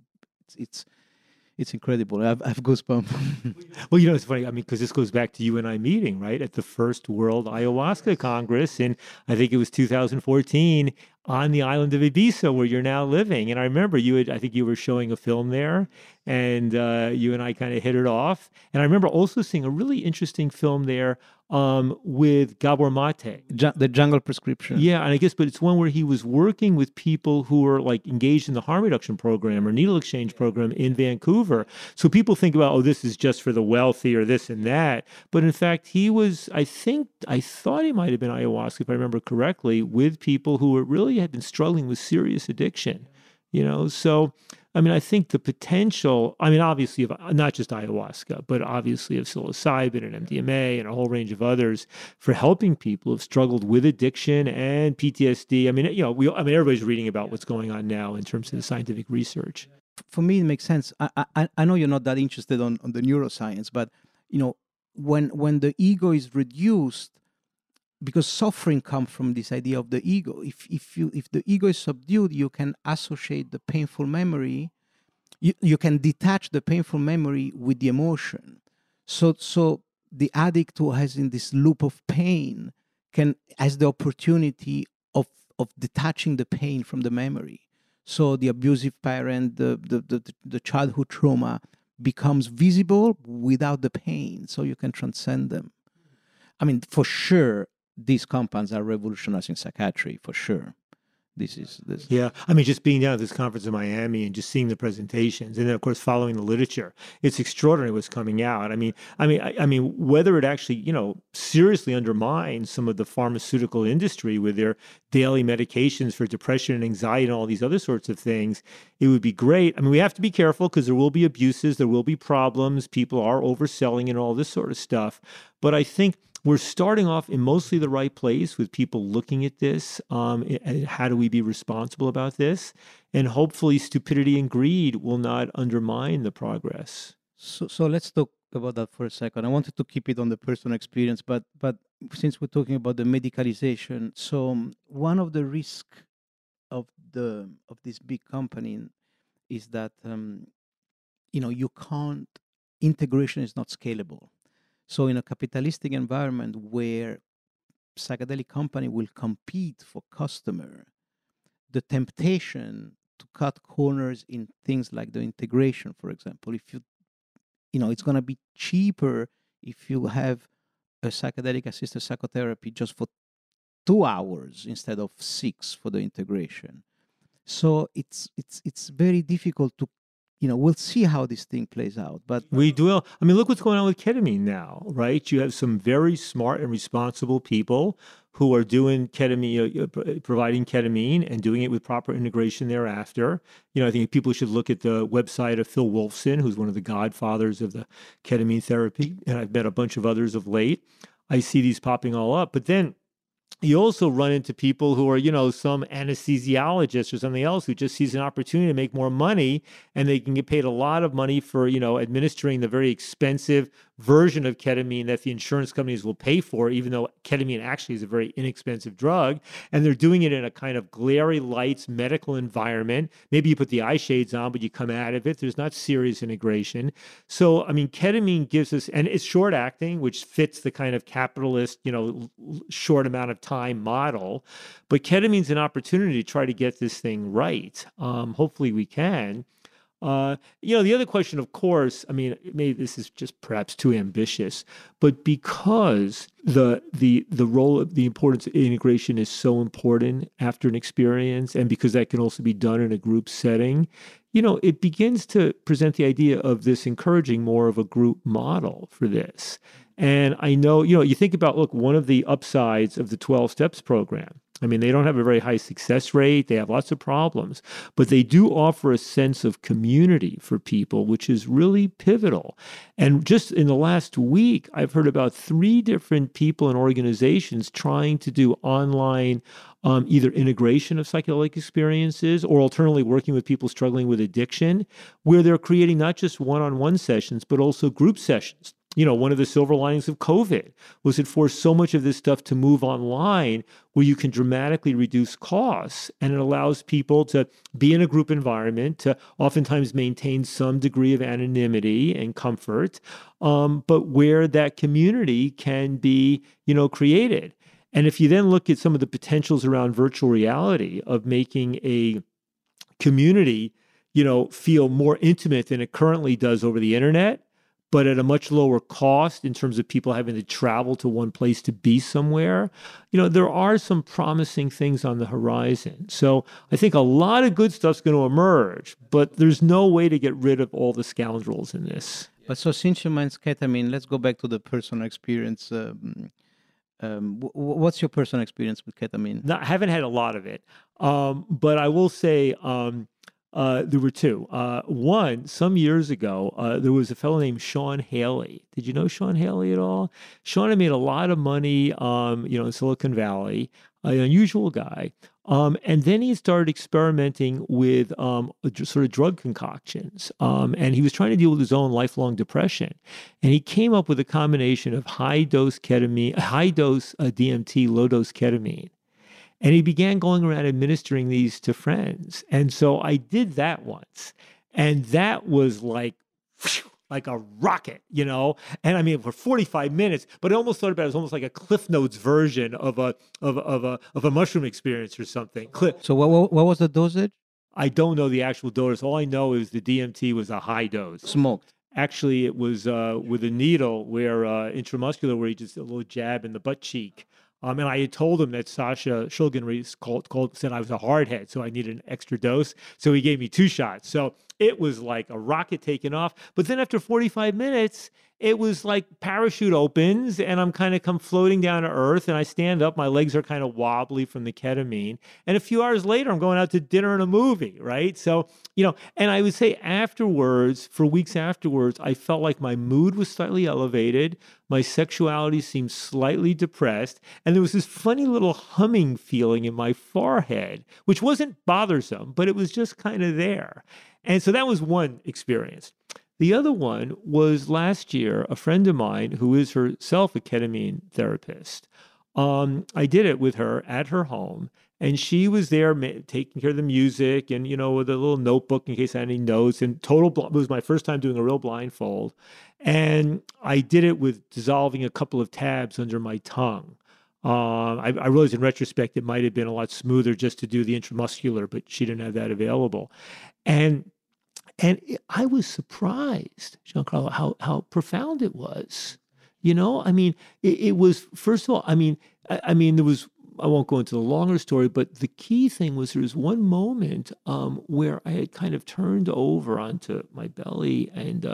it's incredible. I've goosebumps. Well, it's funny. I mean, because this goes back to you and I meeting, right, at the first World Ayahuasca Congress in, I think it was 2014, on the island of Ibiza, where you're now living. And I remember I think you were showing a film there, and you and I kind of hit it off. And I remember also seeing a really interesting film there with Gabor Mate. The Jungle Prescription. Yeah, and I guess, but it's one where he was working with people who were like engaged in the harm reduction program or needle exchange program in Vancouver. So people think about, this is just for the wealthy or this and that. But in fact, he was, I thought he might have been ayahuasca, if I remember correctly, with people who really had been struggling with serious addiction. So I mean, I think the potential, obviously of not just ayahuasca, but obviously of psilocybin and MDMA and a whole range of others for helping people who've struggled with addiction and PTSD. I mean, everybody's reading about what's going on now in terms of the scientific research. For me, it makes sense. I know you're not that interested on the neuroscience, but when the ego is reduced, because suffering comes from this idea of the ego. If the ego is subdued, you can associate the painful memory. You can detach the painful memory with the emotion. So the addict who has in this loop of pain has the opportunity of detaching the pain from the memory. So the abusive parent, the childhood trauma becomes visible without the pain. So you can transcend them. I mean, for sure, these compounds are revolutionizing psychiatry, for sure. This. Yeah, I mean, just being down at this conference in Miami and just seeing the presentations, and then of course following the literature, it's extraordinary what's coming out. I mean, whether it actually seriously undermines some of the pharmaceutical industry with their daily medications for depression and anxiety and all these other sorts of things, it would be great. I mean, we have to be careful because there will be abuses, there will be problems, people are overselling and all this sort of stuff. But I think we're starting off in mostly the right place with people looking at this. And how do we be responsible about this? And hopefully stupidity and greed will not undermine the progress. So let's talk about that for a second. I wanted to keep it on the personal experience, but since we're talking about the medicalization, so one of the risks of this big company is that integration is not scalable. So in a capitalistic environment where psychedelic company will compete for customer, the temptation to cut corners in things like the integration, for example, if it's going to be cheaper if you have a psychedelic assisted psychotherapy just for 2 hours instead of 6 for the integration. So it's very difficult to we'll see how this thing plays out. But we do. I mean, look what's going on with ketamine now, right? You have some very smart and responsible people who are doing ketamine, providing ketamine and doing it with proper integration thereafter. I think people should look at the website of Phil Wolfson, who's one of the godfathers of the ketamine therapy. And I've met a bunch of others of late. I see these popping all up. But then you also run into people who are, some anesthesiologist or something else who just sees an opportunity to make more money, and they can get paid a lot of money for, administering the very expensive version of ketamine that the insurance companies will pay for, even though ketamine actually is a very inexpensive drug. And they're doing it in a kind of glary lights medical environment. Maybe you put the eye shades on, but you come out of it. There's not serious integration. So, I mean, ketamine gives us, and it's short acting, which fits the kind of capitalist, short amount of time model. But ketamine's an opportunity to try to get this thing right. Hopefully we can. The other question, of course, I mean, maybe this is just perhaps too ambitious, but because the role of the importance of integration is so important after an experience, and because that can also be done in a group setting, it begins to present the idea of this encouraging more of a group model for this. And I know, you think about, look, one of the upsides of the 12 Steps program, I mean, they don't have a very high success rate. They have lots of problems, but they do offer a sense of community for people, which is really pivotal. And just in the last week, I've heard about 3 different people and organizations trying to do online either integration of psychedelic experiences or alternatively working with people struggling with addiction, where they're creating not just one-on-one sessions, but also group sessions. One of the silver linings of COVID was it forced so much of this stuff to move online where you can dramatically reduce costs, and it allows people to be in a group environment, to oftentimes maintain some degree of anonymity and comfort, but where that community can be, created. And if you then look at some of the potentials around virtual reality of making a community, feel more intimate than it currently does over the internet, but at a much lower cost in terms of people having to travel to one place to be somewhere, there are some promising things on the horizon. So I think a lot of good stuff's going to emerge, but there's no way to get rid of all the scoundrels in this. But so since you mentioned ketamine, let's go back to the personal experience. What's your personal experience with ketamine? No, I haven't had a lot of it, but I will say there were 2. One, some years ago, there was a fellow named Sean Haley. Did you know Sean Haley at all? Sean had made a lot of money, in Silicon Valley, an unusual guy. And then he started experimenting with sort of drug concoctions. And he was trying to deal with his own lifelong depression. And he came up with a combination of high-dose DMT, low-dose ketamine. And he began going around administering these to friends. And so I did that once. And that was like a rocket, And I mean, for 45 minutes, but I almost thought about it as almost like a Cliff Notes version of a mushroom experience or something. So what was the dosage? I don't know the actual dose. All I know is the DMT was a high dose. Smoked. Actually, it was with a needle where intramuscular, where he just a little jab in the butt cheek. And I had told him that Sasha Shulgin said I was a hardhead, so I needed an extra dose. So he gave me 2 shots. So it was like a rocket taking off. But then after 45 minutes, it was like parachute opens and I'm kind of come floating down to earth and I stand up. My legs are kind of wobbly from the ketamine. And a few hours later, I'm going out to dinner and a movie, right? So, and I would say afterwards, for weeks afterwards, I felt like my mood was slightly elevated. My sexuality seemed slightly depressed. And there was this funny little humming feeling in my forehead, which wasn't bothersome, but it was just kind of there. And so that was one experience. The other one was last year, a friend of mine who is herself a ketamine therapist. I did it with her at her home, and she was there taking care of the music and, with a little notebook in case I had any notes. And it was my first time doing a real blindfold. And I did it with dissolving a couple of tabs under my tongue. I realized in retrospect it might have been a lot smoother just to do the intramuscular, but she didn't have that available. And I was surprised, Giancarlo, how profound it was. I mean, it was, first of all, I mean, there was, I won't go into the longer story, but the key thing was there was one moment where I had kind of turned over onto my belly and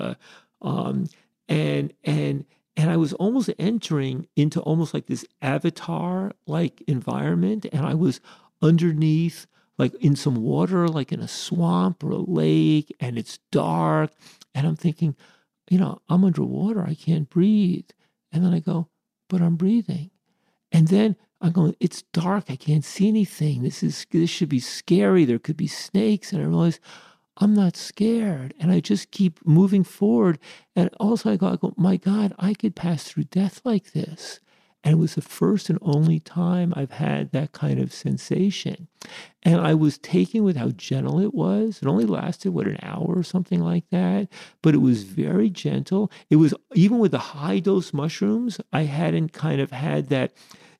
I was almost entering into almost like this avatar-like environment, and I was underneath, like in some water, like in a swamp or a lake, and it's dark. And I'm thinking, I'm underwater, I can't breathe. And then I go, but I'm breathing. And then I'm going, it's dark, I can't see anything. This should be scary. There could be snakes. And I realize I'm not scared. And I just keep moving forward. And also I go, my God, I could pass through death like this. And it was the first and only time I've had that kind of sensation. And I was taken with how gentle it was. It only lasted, an hour or something like that. But it was very gentle. It was, even with the high dose mushrooms, I hadn't kind of had that,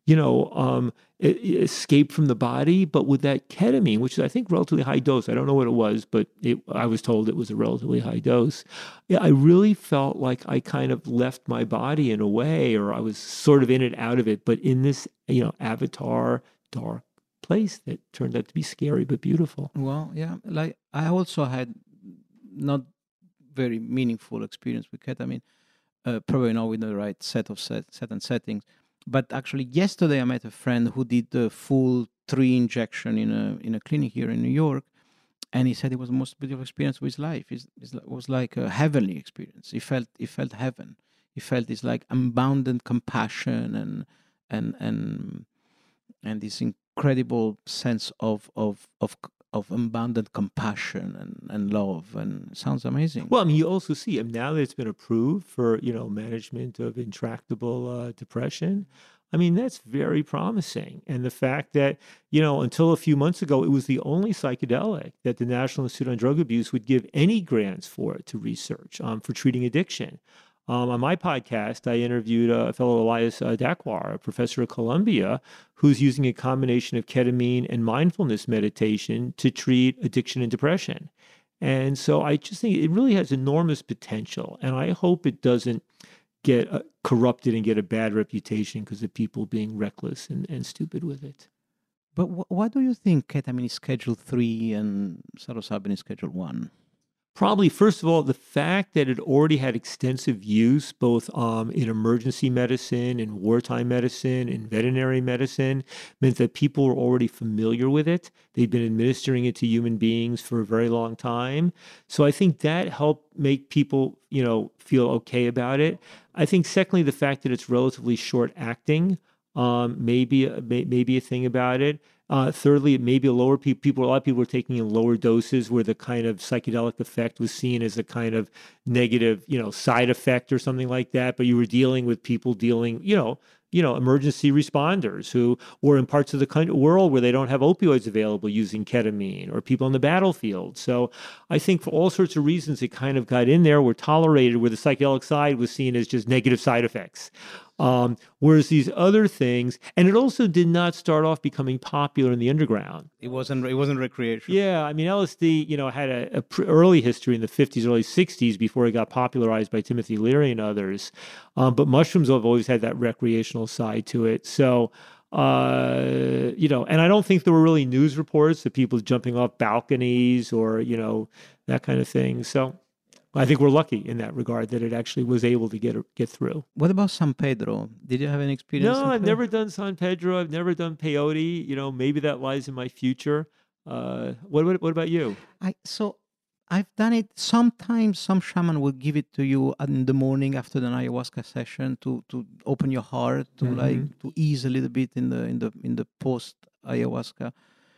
escape from the body. But with that ketamine, which is, I think, relatively high dose, I don't know what it was, but I was told it was a relatively high dose. I really felt like I kind of left my body in a way, or I was sort of in it, out of it, but in this, avatar dark place that turned out to be scary but beautiful. Well, yeah, like I also had not very meaningful experience with ketamine. Probably not with the right set and settings. But actually, yesterday I met a friend who did the full 3 injection in a clinic here in New York, and he said it was the most beautiful experience of his life. It was like a heavenly experience. He felt heaven. He felt this like unbounded compassion and this incredible sense of unbounded compassion and love, and it sounds amazing. Well, I mean, you also see, now that it's been approved for, management of intractable depression, I mean, that's very promising. And the fact that, until a few months ago, it was the only psychedelic that the National Institute on Drug Abuse would give any grants for to research for treating addiction. On my podcast, I interviewed a fellow Elias Dakwar, a professor at Columbia, who's using a combination of ketamine and mindfulness meditation to treat addiction and depression. And so I just think it really has enormous potential. And I hope it doesn't get corrupted and get a bad reputation because of people being reckless and stupid with it. But why do you think ketamine is Schedule 3 and psilocybin is Schedule 1? Probably, first of all, the fact that it already had extensive use both in emergency medicine, in wartime medicine, in veterinary medicine, meant that people were already familiar with it. They'd been administering it to human beings for a very long time. So I think that helped make people, feel okay about it. I think, secondly, the fact that it's relatively short-acting may be a thing about it. Thirdly, it may be a lot of people were taking in lower doses where the kind of psychedelic effect was seen as a kind of negative, side effect or something like that. But you were dealing with people emergency responders who were in parts of the world where they don't have opioids available using ketamine, or people on the battlefield. So I think for all sorts of reasons, it kind of got in there, were tolerated, where the psychedelic side was seen as just negative side effects. Whereas these other things, and it also did not start off becoming popular in the underground. It wasn't recreational. Yeah, I mean, LSD, had a early history in the 50s, early 60s before it got popularized by Timothy Leary and others. But mushrooms have always had that recreational side to it. So, and I don't think there were really news reports of people jumping off balconies or, that kind of thing. So I think we're lucky in that regard that it actually was able to get through. What about San Pedro? Did you have any experience? No, I've never done San Pedro. I've never done peyote. Maybe that lies in my future. What about you? I've done it. Sometimes some shaman will give it to you in the morning after an ayahuasca session to open your heart, to ease a little bit in the post ayahuasca.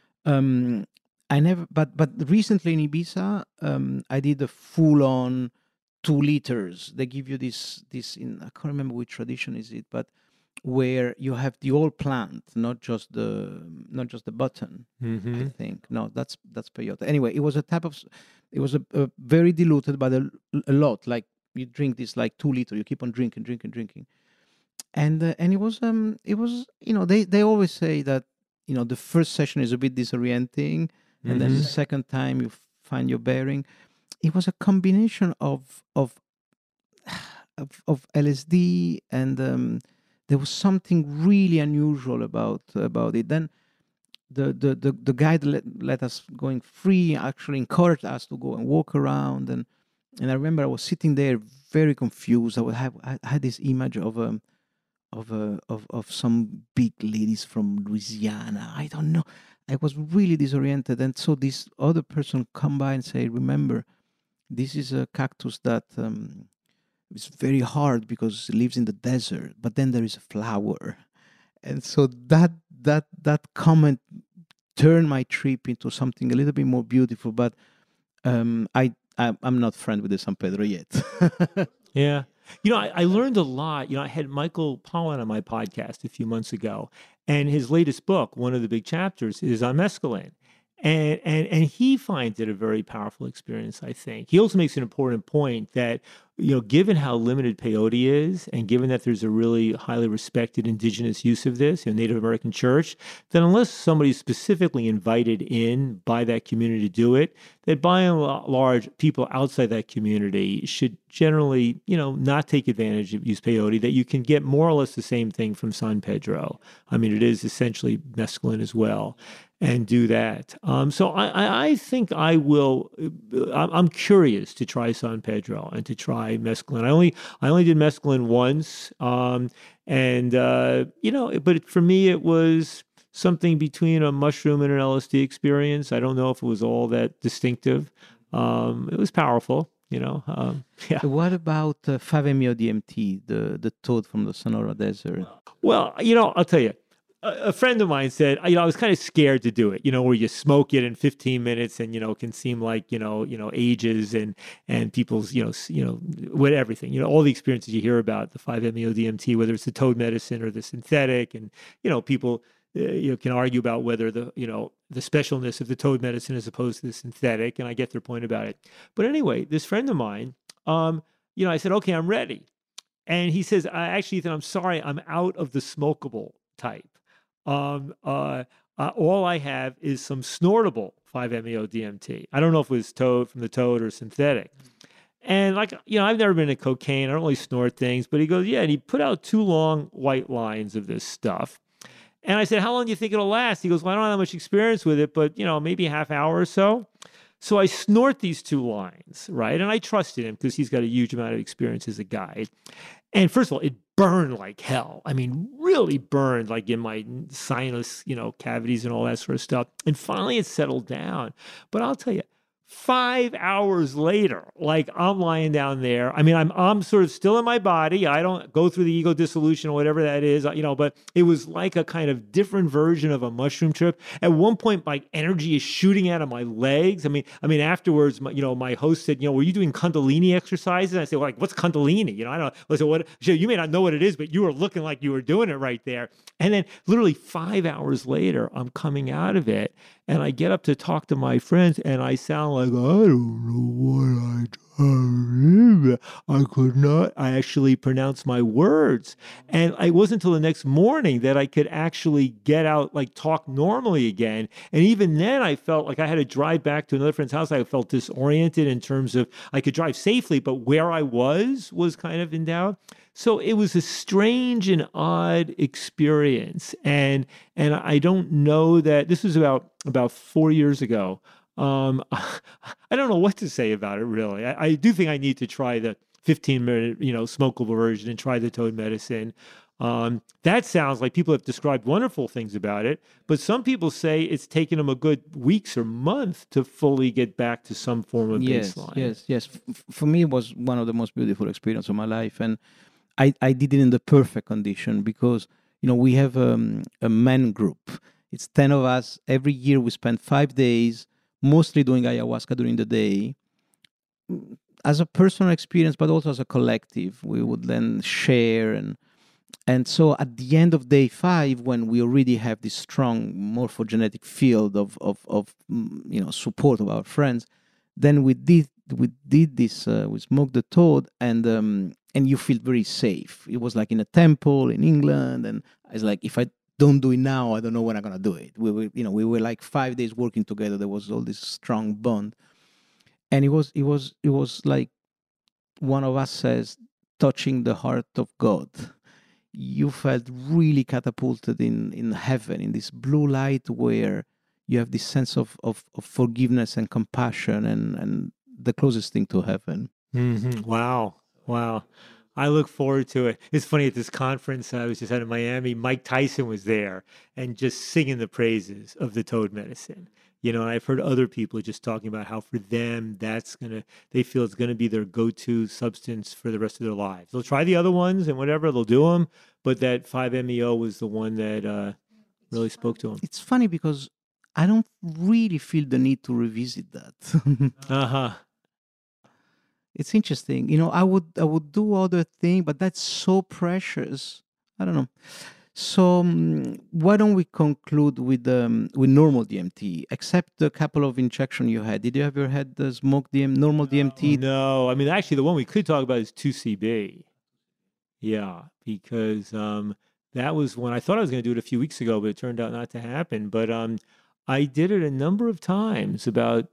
I never, but recently in Ibiza, I did a full-on 2 liters. They give you this in, I can't remember which tradition is it, but where you have the whole plant, not just the button. I think no, that's peyote. Anyway, it was a very diluted, but a lot. Like you drink this like 2 liters, you keep on drinking, and it was they always say that the first session is a bit disorienting. And then the second time you find your bearing. It was a combination of LSD and there was something really unusual about it. Then the guy that let us going free actually encouraged us to go and walk around. And I remember I was sitting there very confused. I had this image of some big ladies from Louisiana. I don't know. I was really disoriented. And so this other person come by and say, remember, this is a cactus that is very hard because it lives in the desert, but then there is a flower. And so that comment turned my trip into something a little bit more beautiful. But I'm not friend with the San Pedro yet. Yeah. I learned a lot. I had Michael Pollan on my podcast a few months ago, and his latest book, one of the big chapters, is on mescaline. And he finds it a very powerful experience, I think. He also makes an important point that, given how limited peyote is, and given that there's a really highly respected indigenous use of this, Native American church, then unless somebody's specifically invited in by that community to do it, that by and large, people outside that community should generally, not take advantage of use peyote, that you can get more or less the same thing from San Pedro. I mean, it is essentially mescaline as well. and do that. So I think I will. I'm curious to try San Pedro and to try mescaline. I only did mescaline once, but for me it was something between a mushroom and an LSD experience. I don't know if it was all that distinctive. It was powerful, yeah. What about 5-MeO-DMT, the toad from the Sonora Desert? Well, I'll tell you. A friend of mine said, I was kind of scared to do it, where you smoke it in 15 minutes and, it can seem like, ages and people's, with everything, all the experiences you hear about the 5-MeO-DMT, whether it's the toad medicine or the synthetic. And, people, can argue about whether the specialness of the toad medicine as opposed to the synthetic. And I get their point about it. But anyway, this friend of mine, I said, okay, I'm ready. And he says, actually, Ethan, I'm sorry, I'm out of the smokable type. All I have is some snortable 5-MeO-DMT. I don't know if it was from the toad or synthetic. And I've never been into cocaine. I don't really snort things. But he goes, yeah. And he put out 2 long white lines of this stuff. And I said, how long do you think it'll last? He goes, well, I don't have much experience with it, but, maybe a half hour or so. So I snort these 2 lines, right? And I trusted him because he's got a huge amount of experience as a guide. And first of all, it burned like hell. I mean, really burned like in my sinus, cavities and all that sort of stuff. And finally it settled down. But I'll tell you, 5 hours later, I'm lying down there. I mean, I'm sort of still in my body. I don't go through the ego dissolution or whatever that is, but it was like a kind of different version of a mushroom trip. At one point, my energy is shooting out of my legs. I mean, afterwards, my host said, were you doing Kundalini exercises? And I said, well, what's Kundalini? I don't know. I said, what? You may not know what it is, but you were looking like you were doing it right there. And then literally 5 hours later, I'm coming out of it. And I get up to talk to my friends, and I sound like, I don't know what I could not actually pronounce my words. And it wasn't until the next morning that I could actually get out, talk normally again. And even then, I felt like I had to drive back to another friend's house. I felt disoriented in terms of I could drive safely, but where I was kind of in doubt. So it was a strange and odd experience. And I don't know that this was about 4 years ago. I don't know what to say about it, really. I do think I need to try the 15-minute, smokable version and try the toad medicine. That sounds like people have described wonderful things about it, but some people say it's taken them a good weeks or month to fully get back to some form of baseline. Yes. For me, it was one of the most beautiful experiences of my life. And I did it in the perfect condition because, we have a men group. It's 10 of us. Every year we spend 5 days, mostly doing ayahuasca during the day. As a personal experience, but also as a collective, we would then share. And so at the end of day 5, when we already have this strong morphogenetic field of support of our friends, then we did this, we smoked the toad, and you feel very safe. It was like in a temple in England, and it's like, if I don't do it now, I don't know when I'm gonna do it. We were like 5 days working together. There was all this strong bond, and it was like one of us says, touching the heart of God. You felt really catapulted in heaven, in this blue light where you have this sense of forgiveness and compassion, and the closest thing to heaven. Mm-hmm. Wow. I look forward to it. It's funny, at this conference I was just at in Miami, Mike Tyson was there and just singing the praises of the toad medicine. And I've heard other people just talking about how for them, they feel it's going to be their go-to substance for the rest of their lives. They'll try the other ones and whatever, they'll do them, but that 5-MeO was the one that really spoke to them. It's funny because I don't really feel the need to revisit that. Uh-huh. It's interesting. I would do other things, but that's so precious. I don't know. So why don't we conclude with normal DMT? Except the couple of injections you had. Did you ever had the normal DMT? No. I mean, actually, the one we could talk about is 2CB. Yeah, because that was when I thought I was going to do it a few weeks ago, but it turned out not to happen. But I did it a number of times, about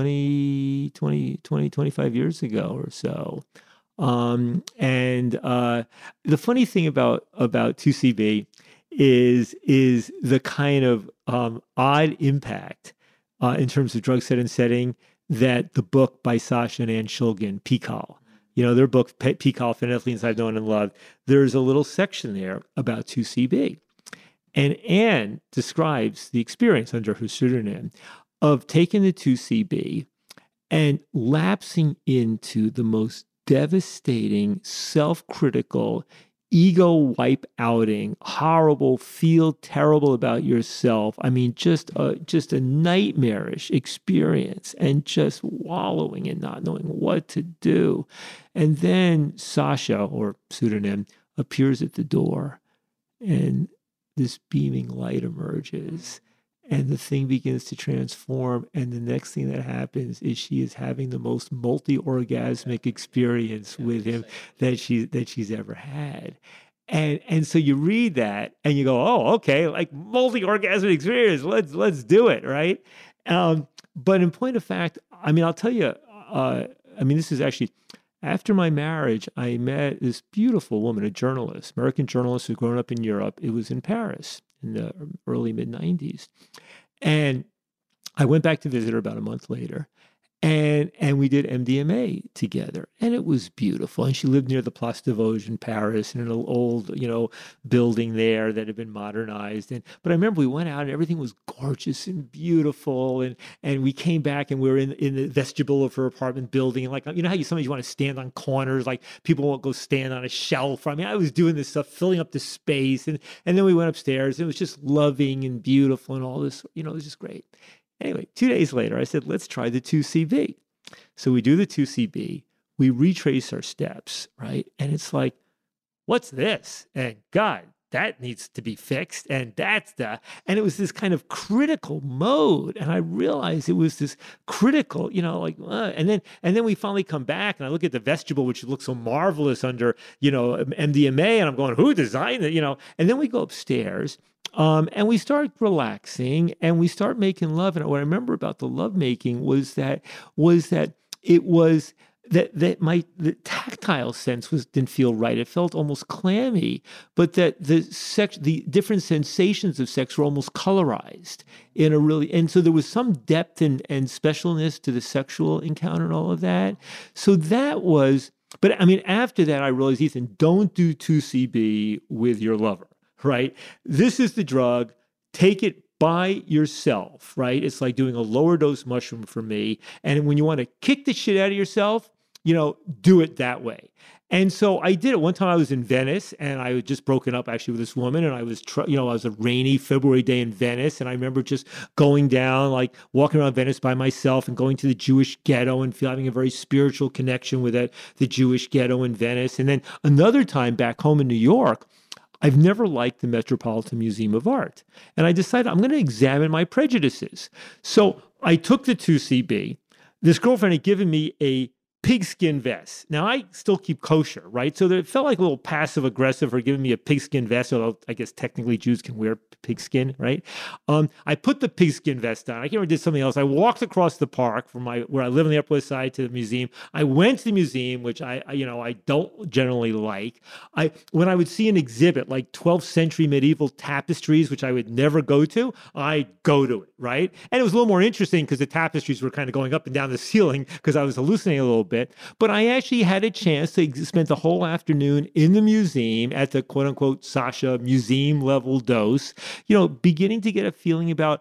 25 years ago or so. And the funny thing about 2CB is the kind of odd impact in terms of drug set and setting that the book by Sasha and Ann Shulgin, PCOL, their book, PCOL, Phenethylenes I've Known and Loved, there's a little section there about 2CB. And Ann describes the experience under her pseudonym of taking the 2CB and lapsing into the most devastating, self-critical, ego wipe outing, horrible, feel terrible about yourself. I mean, just a nightmarish experience and just wallowing and not knowing what to do. And then Sasha, or pseudonym, appears at the door and this beaming light emerges and the thing begins to transform. And the next thing that happens is she is having the most multi-orgasmic experience with him that she's ever had. And so you read that and you go, oh, okay, like multi-orgasmic experience, let's do it, right? But in point of fact, I mean, I'll tell you, this is actually, after my marriage, I met this beautiful woman, a journalist, American journalist who'd grown up in Europe. It was in Paris in the early mid-90s. And I went back to visit her about a month later. And we did MDMA together. And it was beautiful. And she lived near the Place des Vosges in Paris in an old, building there that had been modernized. But I remember we went out and everything was gorgeous and beautiful. And we came back and we were in the vestibule of her apartment building. And like, how sometimes you want to stand on corners, like people won't go stand on a shelf. I mean, I was doing this stuff, filling up the space. And then we went upstairs. It was just loving and beautiful and all this, it was just great. Anyway, 2 days later, I said, let's try the 2CB. So we do the 2CB, we retrace our steps, right? And it's like, what's this? And God, that needs to be fixed. And and it was this kind of critical mode. And I realized it was this critical, and then we finally come back and I look at the vestibule, which looks so marvelous under, MDMA. And I'm going, who designed it? And then we go upstairs. And we start relaxing and we start making love. And what I remember about the lovemaking was that it was that the tactile sense didn't feel right. It felt almost clammy, but that the different sensations of sex were almost colorized and so there was some depth and specialness to the sexual encounter and all of that. So that was, but I mean, after that, I realized, Ethan, don't do 2CB with your lover. Right? This is the drug. Take it by yourself, right? It's like doing a lower dose mushroom for me. And when you want to kick the shit out of yourself, do it that way. And so I did it. One time I was in Venice and I had just broken up actually with this woman and I was, it was a rainy February day in Venice. And I remember just going down, like walking around Venice by myself and going to the Jewish ghetto and having a very spiritual connection with the Jewish ghetto in Venice. And then another time back home in New York, I've never liked the Metropolitan Museum of Art. And I decided I'm going to examine my prejudices. So I took the 2CB. This girlfriend had given me a pigskin vest. Now, I still keep kosher, right? So it felt like a little passive aggressive for giving me a pigskin vest, although I guess technically Jews can wear pigskin, right? I put the pigskin vest on. I can't remember, did something else. I walked across the park from where I live on the Upper West Side to the museum. I went to the museum, which I don't generally like. When I would see an exhibit like 12th century medieval tapestries, which I would never go to, I go to it, right? And it was a little more interesting because the tapestries were kind of going up and down the ceiling because I was hallucinating a little bit. But I actually had a chance to spend the whole afternoon in the museum at the quote unquote Sasha museum level dose, beginning to get a feeling about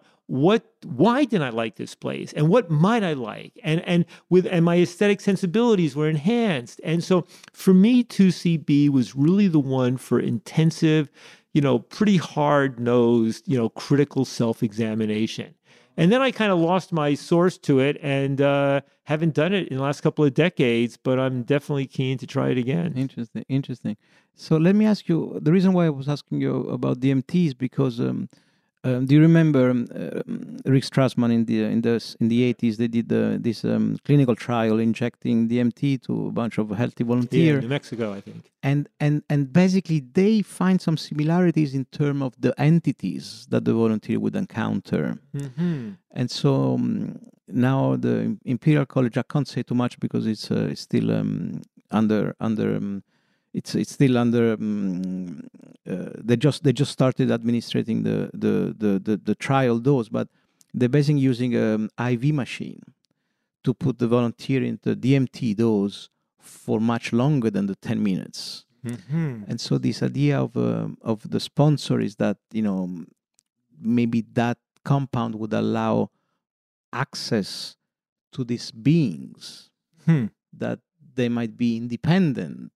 why didn't I like this place and what might I like? And my aesthetic sensibilities were enhanced. And so for me, 2CB was really the one for intensive, pretty hard-nosed, critical self-examination. And then I kind of lost my source to it and haven't done it in the last couple of decades, but I'm definitely keen to try it again. Interesting. So let me ask you, the reason why I was asking you about DMT is because do you remember Rick Strassman in the 80s? They did this clinical trial injecting DMT to a bunch of healthy volunteers. Yeah, New Mexico, I think. And basically they find some similarities in terms of the entities that the volunteer would encounter. Mm-hmm. And so now the Imperial College, I can't say too much because it's still under. It's still under they just started administrating the trial dose, but they're basically using an IV machine to put the volunteer into DMT dose for much longer than the 10 minutes. Mm-hmm. And so this idea of the sponsor is that, maybe that compound would allow access to these beings, that they might be independent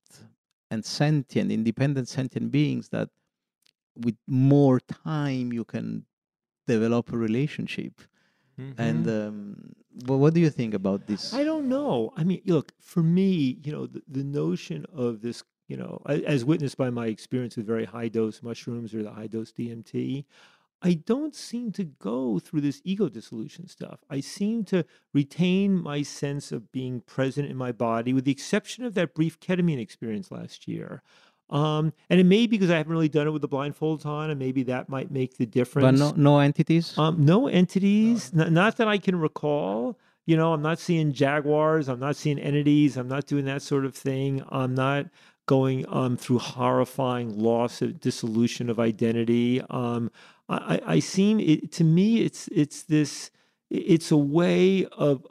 sentient beings, that with more time you can develop a relationship. Mm-hmm. And what do you think about this? I don't know. I mean, look, for me, the notion of this, as witnessed by my experience with very high dose mushrooms or the high dose DMT, I don't seem to go through this ego dissolution stuff. I seem to retain my sense of being present in my body, with the exception of that brief ketamine experience last year. And it may be because I haven't really done it with the blindfolds on, and maybe that might make the difference. But no entities? No entities, not that I can recall. I'm not seeing jaguars. I'm not seeing entities. I'm not doing that sort of thing. I'm not going through horrifying loss of dissolution of identity. I seem to me it's a way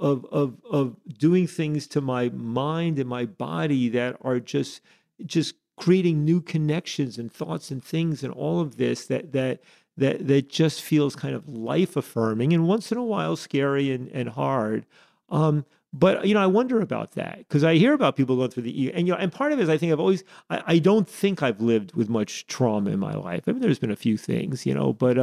of doing things to my mind and my body that are just creating new connections and thoughts and things and all of this that just feels kind of life affirming and once in a while scary and hard. But, I wonder about that because I hear about people going through the ego. And part of it is I think I don't think I've lived with much trauma in my life. I mean, there's been a few things, but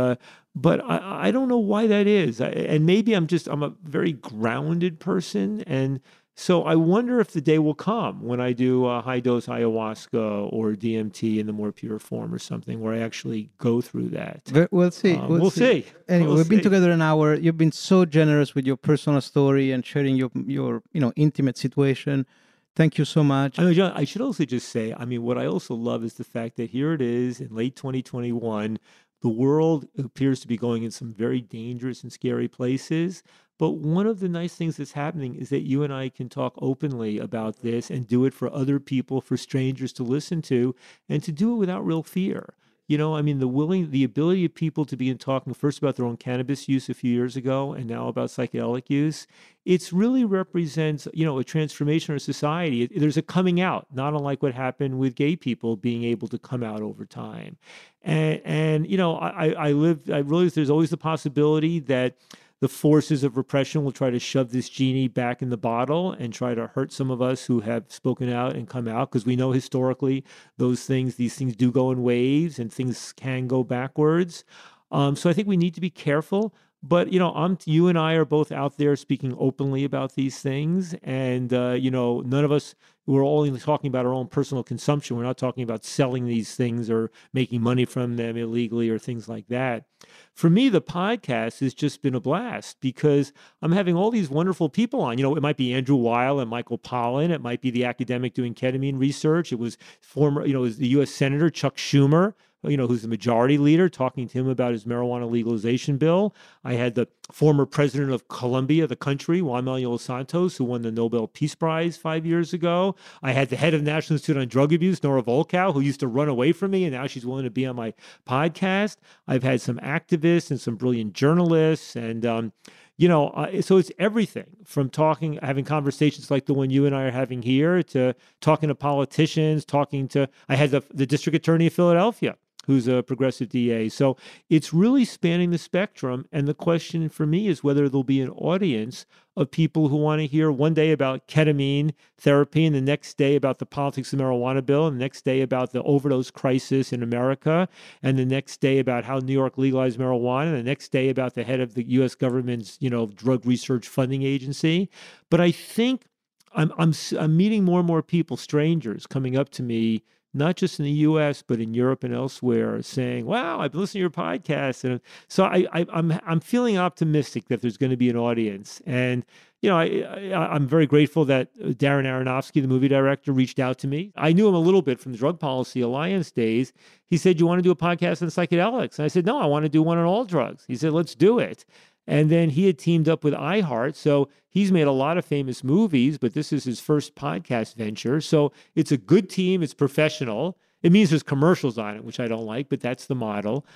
I don't know why that is. And maybe I'm a very grounded person. And so I wonder if the day will come when I do high dose ayahuasca or DMT in the more pure form or something where I actually go through that. We'll see. We'll see. Anyway, we've been together an hour. You've been so generous with your personal story and sharing your intimate situation. Thank you so much. I mean, John, I should also just say, what I also love is the fact that here it is in late 2021. The world appears to be going in some very dangerous and scary places. But one of the nice things that's happening is that you and I can talk openly about this and do it for other people, for strangers to listen to, and to do it without real fear. The ability of people to begin talking first about their own cannabis use a few years ago and now about psychedelic use, it really represents, a transformation of society. There's a coming out, not unlike what happened with gay people being able to come out over time. And I realize there's always the possibility that the forces of repression will try to shove this genie back in the bottle and try to hurt some of us who have spoken out and come out, because we know historically these things do go in waves and things can go backwards. So I think we need to be careful. But, you and I are both out there speaking openly about these things. And, none of us, we're only talking about our own personal consumption. We're not talking about selling these things or making money from them illegally or things like that. For me, the podcast has just been a blast because I'm having all these wonderful people on. It might be Andrew Weil and Michael Pollan. It might be the academic doing ketamine research. It was it was the U.S. Senator Chuck Schumer, who's the majority leader, talking to him about his marijuana legalization bill. I had the former president of Colombia, the country, Juan Manuel Santos, who won the Nobel Peace Prize 5 years ago. I had the head of the National Institute on Drug Abuse, Nora Volkow, who used to run away from me, and now she's willing to be on my podcast. I've had some activists and some brilliant journalists, and so it's everything from having conversations like the one you and I are having here, to talking to politicians, I had the district attorney of Philadelphia, who's a progressive DA. So it's really spanning the spectrum. And the question for me is whether there'll be an audience of people who want to hear one day about ketamine therapy, and the next day about the politics of the marijuana bill, and the next day about the overdose crisis in America, and the next day about how New York legalized marijuana, and the next day about the head of the U.S. government's, drug research funding agency. But I think I'm meeting more and more people, strangers, coming up to me, not just in the U.S., but in Europe and elsewhere, saying, wow, I've been listening to your podcast. And so I'm feeling optimistic that there's going to be an audience. And, I'm very grateful that Darren Aronofsky, the movie director, reached out to me. I knew him a little bit from the Drug Policy Alliance days. He said, you want to do a podcast on psychedelics? And I said, no, I want to do one on all drugs. He said, let's do it. And then he had teamed up with iHeart. So he's made a lot of famous movies, but this is his first podcast venture. So it's a good team. It's professional. It means there's commercials on it, which I don't like, but that's the model.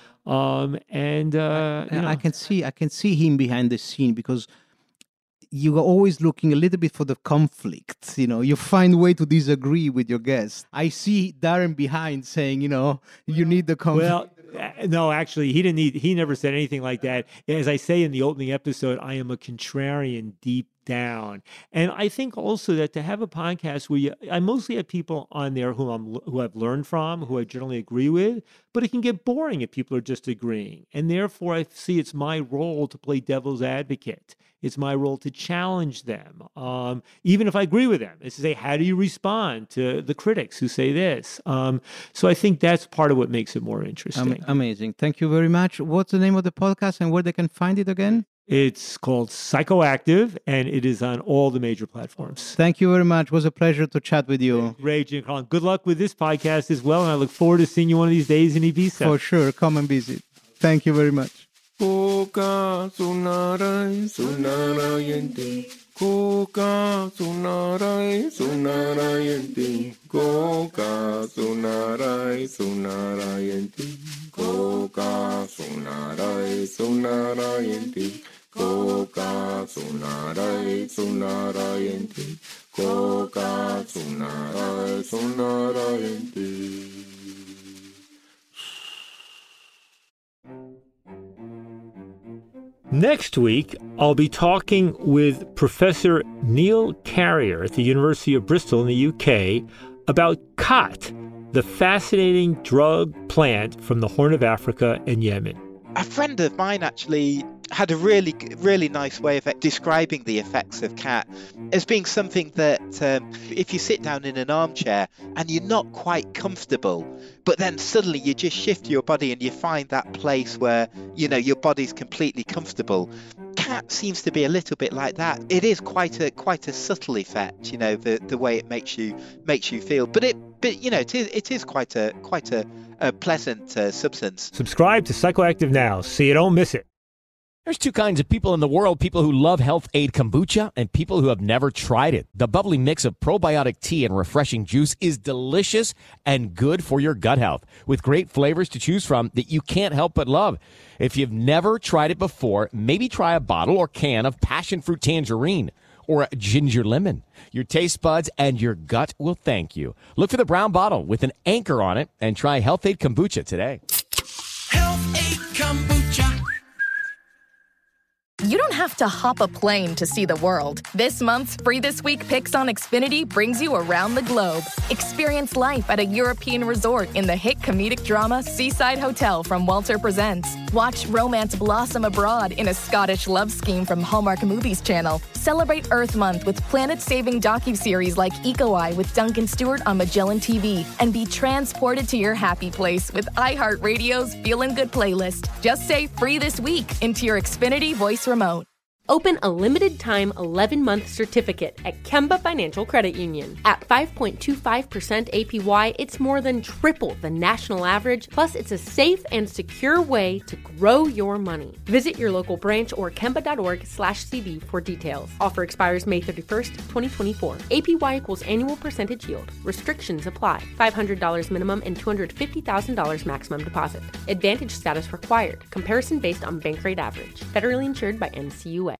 I can see him behind the scene because you are always looking a little bit for the conflict. You find a way to disagree with your guests. I see Darren behind saying, you need the conflict. Well, no, actually, he never said anything like that. As I say in the opening episode, I am a contrarian deep down. And I think also that to have a podcast where I mostly have people on there who I've learned from, who I generally agree with, but it can get boring if people are just agreeing. And therefore, I see it's my role to play devil's advocate. It's my role to challenge them, even if I agree with them. It's to say, how do you respond to the critics who say this? So I think that's part of what makes it more interesting. Amazing. Thank you very much. What's the name of the podcast and where they can find it again? It's called Psychoactive, and it is on all the major platforms. Thank you very much. It was a pleasure to chat with you. Great, Jim Collin. Good luck with this podcast as well, and I look forward to seeing you one of these days in Ibiza. For sure. Come and visit. Thank you very much. Koka sunarai sunarayenti. Koka sunarai sunarayenti. Koka sunarai sunarayenti. Koka sunarai sunarayenti. Koka sunarai sunarayenti. Koka sunarai sunarayenti. Next week, I'll be talking with Professor Neil Carrier at the University of Bristol in the UK about khat, the fascinating drug plant from the Horn of Africa and Yemen. A friend of mine actually had a really, really nice way of describing the effects of khat as being something that if you sit down in an armchair and you're not quite comfortable, but then suddenly you just shift your body and you find that place where, your body's completely comfortable. Khat seems to be a little bit like that. It is quite a subtle effect, the way it makes you feel. But it is quite a pleasant substance. Subscribe to Psychoactive now so you don't miss it. There's two kinds of people in the world, people who love Health Aid Kombucha and people who have never tried it. The bubbly mix of probiotic tea and refreshing juice is delicious and good for your gut health, with great flavors to choose from that you can't help but love. If you've never tried it before, maybe try a bottle or can of passion fruit tangerine or a ginger lemon. Your taste buds and your gut will thank you. Look for the brown bottle with an anchor on it and try Health Aid Kombucha today. Health Aid Kombucha. You don't have to hop a plane to see the world. This month's Free This Week Picks on Xfinity brings you around the globe. Experience life at a European resort in the hit comedic drama Seaside Hotel from Walter Presents. Watch romance blossom abroad in a Scottish love scheme from Hallmark Movies Channel. Celebrate Earth Month with planet-saving docuseries like Eco Eye with Duncan Stewart on Magellan TV. And be transported to your happy place with iHeartRadio's Feelin' Good playlist. Just say Free This Week into your Xfinity voice remote. Open a limited-time 11-month certificate at Kemba Financial Credit Union. At 5.25% APY, it's more than triple the national average, plus it's a safe and secure way to grow your money. Visit your local branch or kemba.org/cb for details. Offer expires May 31st, 2024. APY equals annual percentage yield. Restrictions apply. $500 minimum and $250,000 maximum deposit. Advantage status required. Comparison based on bank rate average. Federally insured by NCUA.